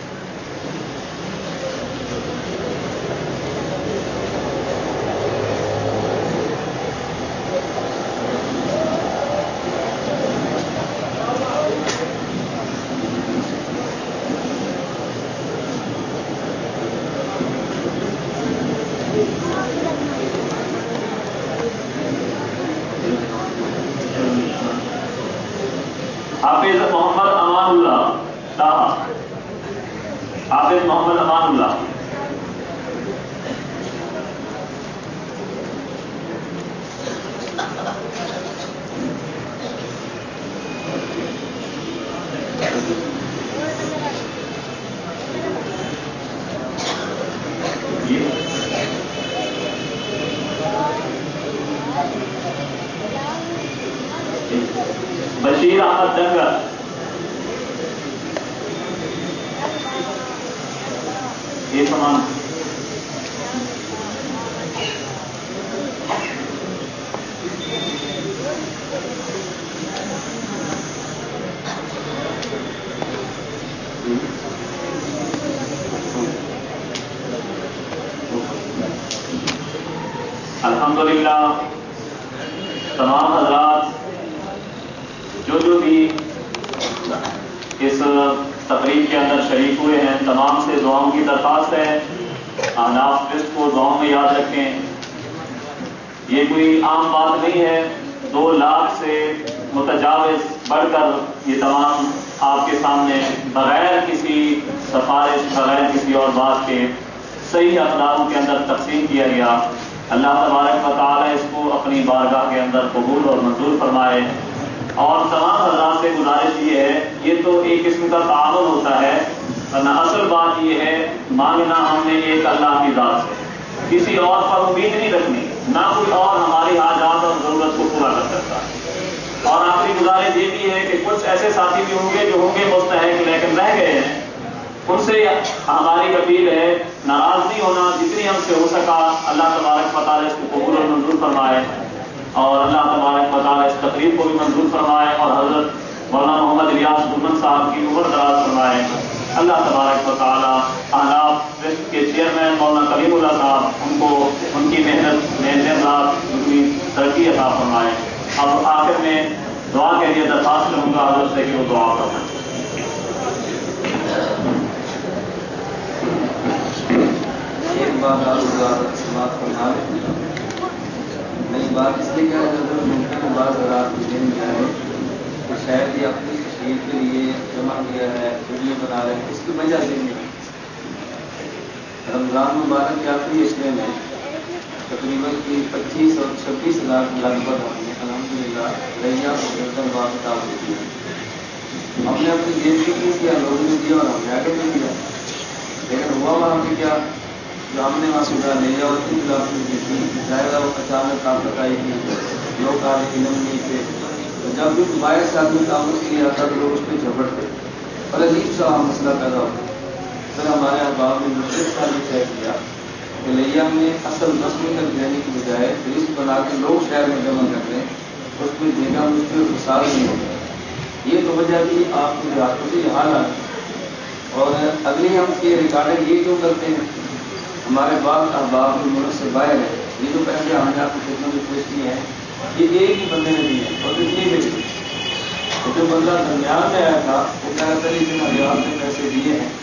حافظ محمد امان اللہ طاہا، حافظ محمد امان اللہ، بشیر احمد ڈنگر، یہ سامان الحمدللہ تمام حضرات جو جو بھی اس تقریب کے اندر شریک ہوئے ہیں تمام سے دعاؤں کی درخواست ہے، احناف فسق کو دعاؤں میں یاد رکھیں۔ یہ کوئی عام بات نہیں ہے، دو لاکھ سے متجاوز بڑھ کر یہ تمام آپ کے سامنے بغیر کسی سفارش بغیر کسی اور بات کے صحیح اقداروں کے اندر تقسیم کیا گیا۔ اللہ تبارک و تعالی اس کو اپنی بارگاہ کے اندر قبول اور منظور فرمائے۔ اور تمام حضرات سے گزارش یہ ہے، یہ تو ایک قسم کا تعاون ہوتا ہے، ورنہ اصل بات یہ ہے مانگنا ہم نے ایک اللہ کی ذات سے، کسی اور پر امید نہیں رکھنی، نہ کوئی اور ہماری حاجات اور ضرورت کو پورا کر سکتا۔ اور آخری گزارش یہ بھی ہے کہ کچھ ایسے ساتھی بھی ہوں گے جو ہوں گے مستحق لیکن رہ گئے ہیں، ان سے ہماری اپیل ہے ناراض نہیں ہونا، جتنی ہم سے ہو سکا اللہ تبارک و تعالی اس کو قبول اور منظور فرمائے، اور اللہ تبارک و تعالی اس تقریب کو بھی منظور فرمائے، اور حضرت مولانا محمد الیاس گلمن صاحب کی عمر دراز فرمائے۔ اللہ تبارک و تعالی احناف فسق کے چیئرمین مولانا کلیم اللہ صاحب ان کو ان کی محنت میں دن رات اتنی ترقی عطا فرمائے۔ اب آخر میں دعا کے لیے درخواست کروں گا حضرت سے کہ وہ دعا فرمائیں۔ ایک بات آپ سماعت فرما لیں۔ میں یہ بات اس لیے کہہ رہا تھا ممکن ہے بعض حضرات کو ذہن میں آئے کہ شاید یہ اپنی تشہیر کے لیے جمع کیا ہے، ویڈیو بنا رہے ہیں، اس کی وجہ سے نہیں، رمضان مبارک کے آخری اشرے میں تقریباً کی پچیس اور چھبیس ہزار لگ بھگ ہم نے الحمد للہ ریا کو بات کتاب کی ہے. ہم نے اپنی جیب کی بھی کیا، لوگوں نے دیا اور ہم نے آگے بھی دیا. لیکن ہوا وہاں پہ کیا، جو ہم نے وہاں سوچا لیا اور تین لاکھ میں دی تھی، ظاہر وہ اچانک طاقت آئی تھی، لوگ آج علم نہیں تھے. تو جب بھی موبائل سے آدمی تعاون کے لیے آتا تو لوگ اس پہ جھپٹتے اور عجیب سا مسئلہ پیدا ہوتا. پھر ہمارے احباب نے مشرق صاحب نے طے کیا کہ لیا میں اصل رسمی تک دینے کی بجائے فہرست بنا کے لوگ شہر میں جمع کر دیں، اس میں دینا مجھ پہ فساد نہیں ہوگا. یہ تو وجہ تھی آپ کے ہاتھوں سے یہاں لانا. اور اگلی ہم کی ریکارڈنگ یہ کیوں کرتے ہیں، ہمارے بعض احباب جو ملک سے باہر ہے، یہ جو پیسے ہم نے آپ کی خدمت میں پیش کیے ہیں یہ ایک ہی بندے نے دیے ہیں اور کتنی بیچی. جو بندہ درمیان میں آیا تھا وہ کہہ رہا تھا اتنے ہزار نے پیسے دیے ہیں،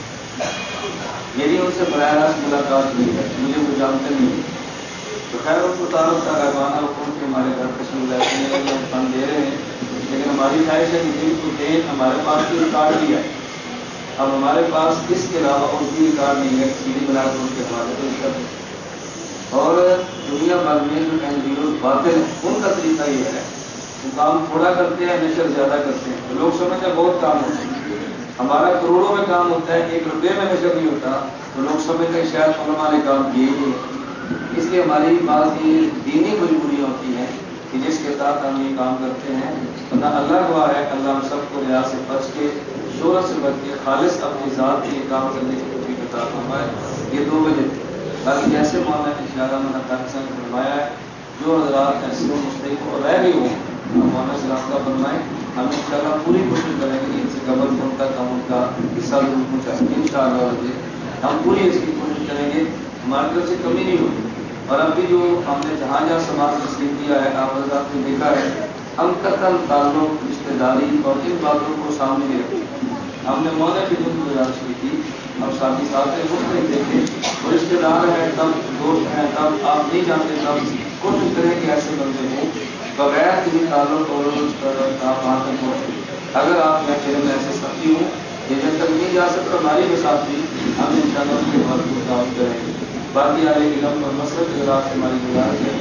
میری ان سے براہ راست ملاقات ہوئی ہے، مجھے وہ جانتے نہیں. تو خیر اس کو تعارف کا رحمانہ حکومت کے ہمارے گھر تشریف لاتے ہیں کہ ہم فنڈ دے رہے ہیں، لیکن ہماری خواہش ہے کہ جن کو دیں ہمارے پاس بھی ریکارڈ بھی ہے. اب ہمارے پاس اس کے علاوہ اور بھی ریکارڈ نہیں ہے، سیدھی بنا کر ان کے حوالے پیش کر دیں. اور دنیا بھر میں جو این جی اوز باطل ہیں ان کا طریقہ یہ ہے، وہ کام تھوڑا کرتے ہیں نشر زیادہ کرتے ہیں. تو لوگ سمجھتے ہیں بہت کام ہوتے ہیں، ہمارا کروڑوں میں کام ہوتا ہے، ایک روپے میں نشر نہیں ہوتا. تو لوگ سمجھتے ہیں شاید علماء نے کام کیے ہی نہیں. اس لیے ہماری بات یہ دینی مجبوریاں ہوتی ہیں کہ جس کے تحت ہم یہ کام کرتے ہیں. نہ اللہ گواہ ہے، اللہ ہم سب کو ریا سے بچ کے، شہرت سے بچ کے خالص اپنی ذات کے کام کرنے کی توفیق عطا فرمائے. یہ دو وجہ تھے. باقی جیسے مولانا اشارہ میں نے فرمایا ہے، جو حضرات ایسے مستحق اور رہ گئے ہوں ہم مولانا سے رابطہ فرمائیں. ہم ان شاء اللہ پوری کوشش کریں گے کہ ان سے قبل فون تک ہم ان کا حصہ ضرور پہنچائیں گے ان شاء اللہ. ہم پوری اس کی کوشش کریں گے، ہماری طرف سے کمی نہیں ہوگی. اور ابھی جو ہم نے جہاں جہاں سماج تسلیم کیا ہے، آپ حضرات نے دیکھا ہے، ہم قتل تعلق رشتے داری اور ان باتوں کو سامنے نہیں رکھتے. ہم نے مولانا کی دن گزارش کی تھی، اب ساتھی ساتھ خود نہیں دیکھے، رشتے دار ہیں تب، دوست ہیں تب، آپ نہیں جانتے تب. کوشش کریں کہ ایسے بندے ہوں بغیر کسی تعلق اور آپ وہاں تک پہنچے. اگر آپ میں چلے میں ایسے ساتھی ہوں یہ جب تک نہیں جا سکتا ہماری بھی ساتھی، ہم ان شاء اللہ اس کے بعد کو تعاون کریں گے. باقی آئے علم اور مسلک کے رات سے ہماری گزارش ہے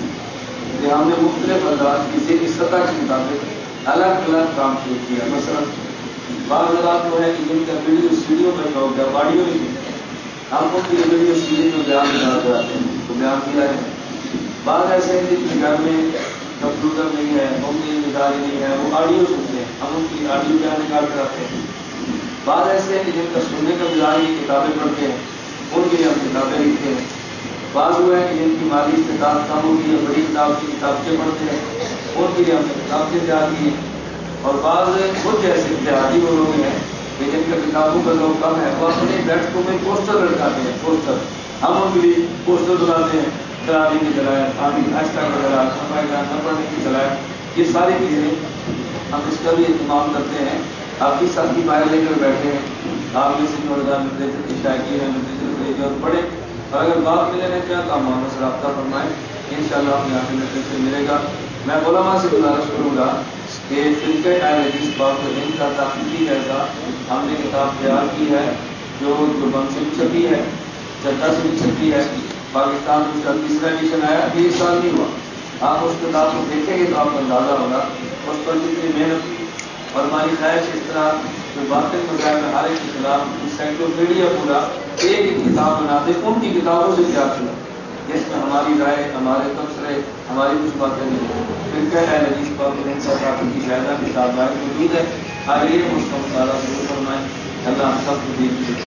کہ ہم نے مختلف انداز کی ذہنی سطح کے مطابق الگ الگ کام شروع کیا. مثلا بعض حضرات جو ہے کہ جن کا ویڈیو سیڈیو میں شوق ہے، آڈیو نہیں، ہم ان کی ویڈیو سیڈیو میں بیان بنا کراتے ہیں تو بیان کیا ہے. بعض ایسے ہیں جن کے گھر میں کمپیوٹر نہیں ہے، ان کی ذمہ نہیں ہے، وہ آڈیو سنتے ہیں، ہم ان کی آڈیو بیان نکال کراتے ہیں. بعض ایسے ہیں کہ جن کا سننے کا مزاج کی کتابیں پڑھتے ہیں، ان کے لیے ہم کتابیں لکھتے ہیں. بعض وہ ہیں کہ جن کی مالی استطاعت کم ہوتی ہے، بڑی کتاب کی کتابیں پڑھتے ہیں، ان کے لیے ہم نے کتابیں تیار کی ہیں. اور بعض کچھ ایسے اتحادی وہ لوگ ہیں کہ جن کا کتابوں کا ذوق کم ہے، وہ اپنے بیٹھکوں میں پوسٹر لٹکاتے ہیں. پوسٹر ہم ان کے لیے پوسٹر بناتے ہیں، تراویح کی طرح، تعمیر آہستہ کی طرح، صفائی کا نہ پڑھنے کی طرح. یہ ساری چیزیں ہم اس کا بھی اہتمام کرتے ہیں. آپ کی ساتھی باہر لے کر بیٹھے ہیں، آپ میں سے نوردار مدرسے کی شائقین ہیں، مدرسے اور پڑھے، اور اگر بات ملے نہیں کیا تو آپ محمد سے رابطہ فرمائیں، ان شاء اللہ آپ یہاں کے سے ملے گا. میں علماء سے گزارش کروں گا کہ فرقہ اہل حدیث باب ان کا تحقیقی جائزہ ہم نے کتاب تیار کی ہے، جو دیوبند سے بھی چھپی ہے، جدہ سے بھی چھپی ہے، پاکستان میں اس کا تیسرا ایڈیشن آیا، ابھی ایک سال نہیں ہوا. آپ اس کتاب کو دیکھیں گے تو آپ کو اندازہ ہوگا اس پر کتنی محنت کی. اور ہماری خواہش اس طرح جو باطل مذاہب میں ہر ایک کے خلاف انسائکلوپیڈیا پورا ایک ایک کتاب بنا دے، ان کی کتابوں سے تیار کیا جس میں ہماری رائے، ہمارے تبصرے، ہماری کچھ باتیں نہیں ہیں. پھر کیا ہے حدیث پر کی شاہدہ کی ساتھ موجود ہے. آئیے اس کا مطالعہ ضرور فرمائیں. اللہ ہم سب کو دین کی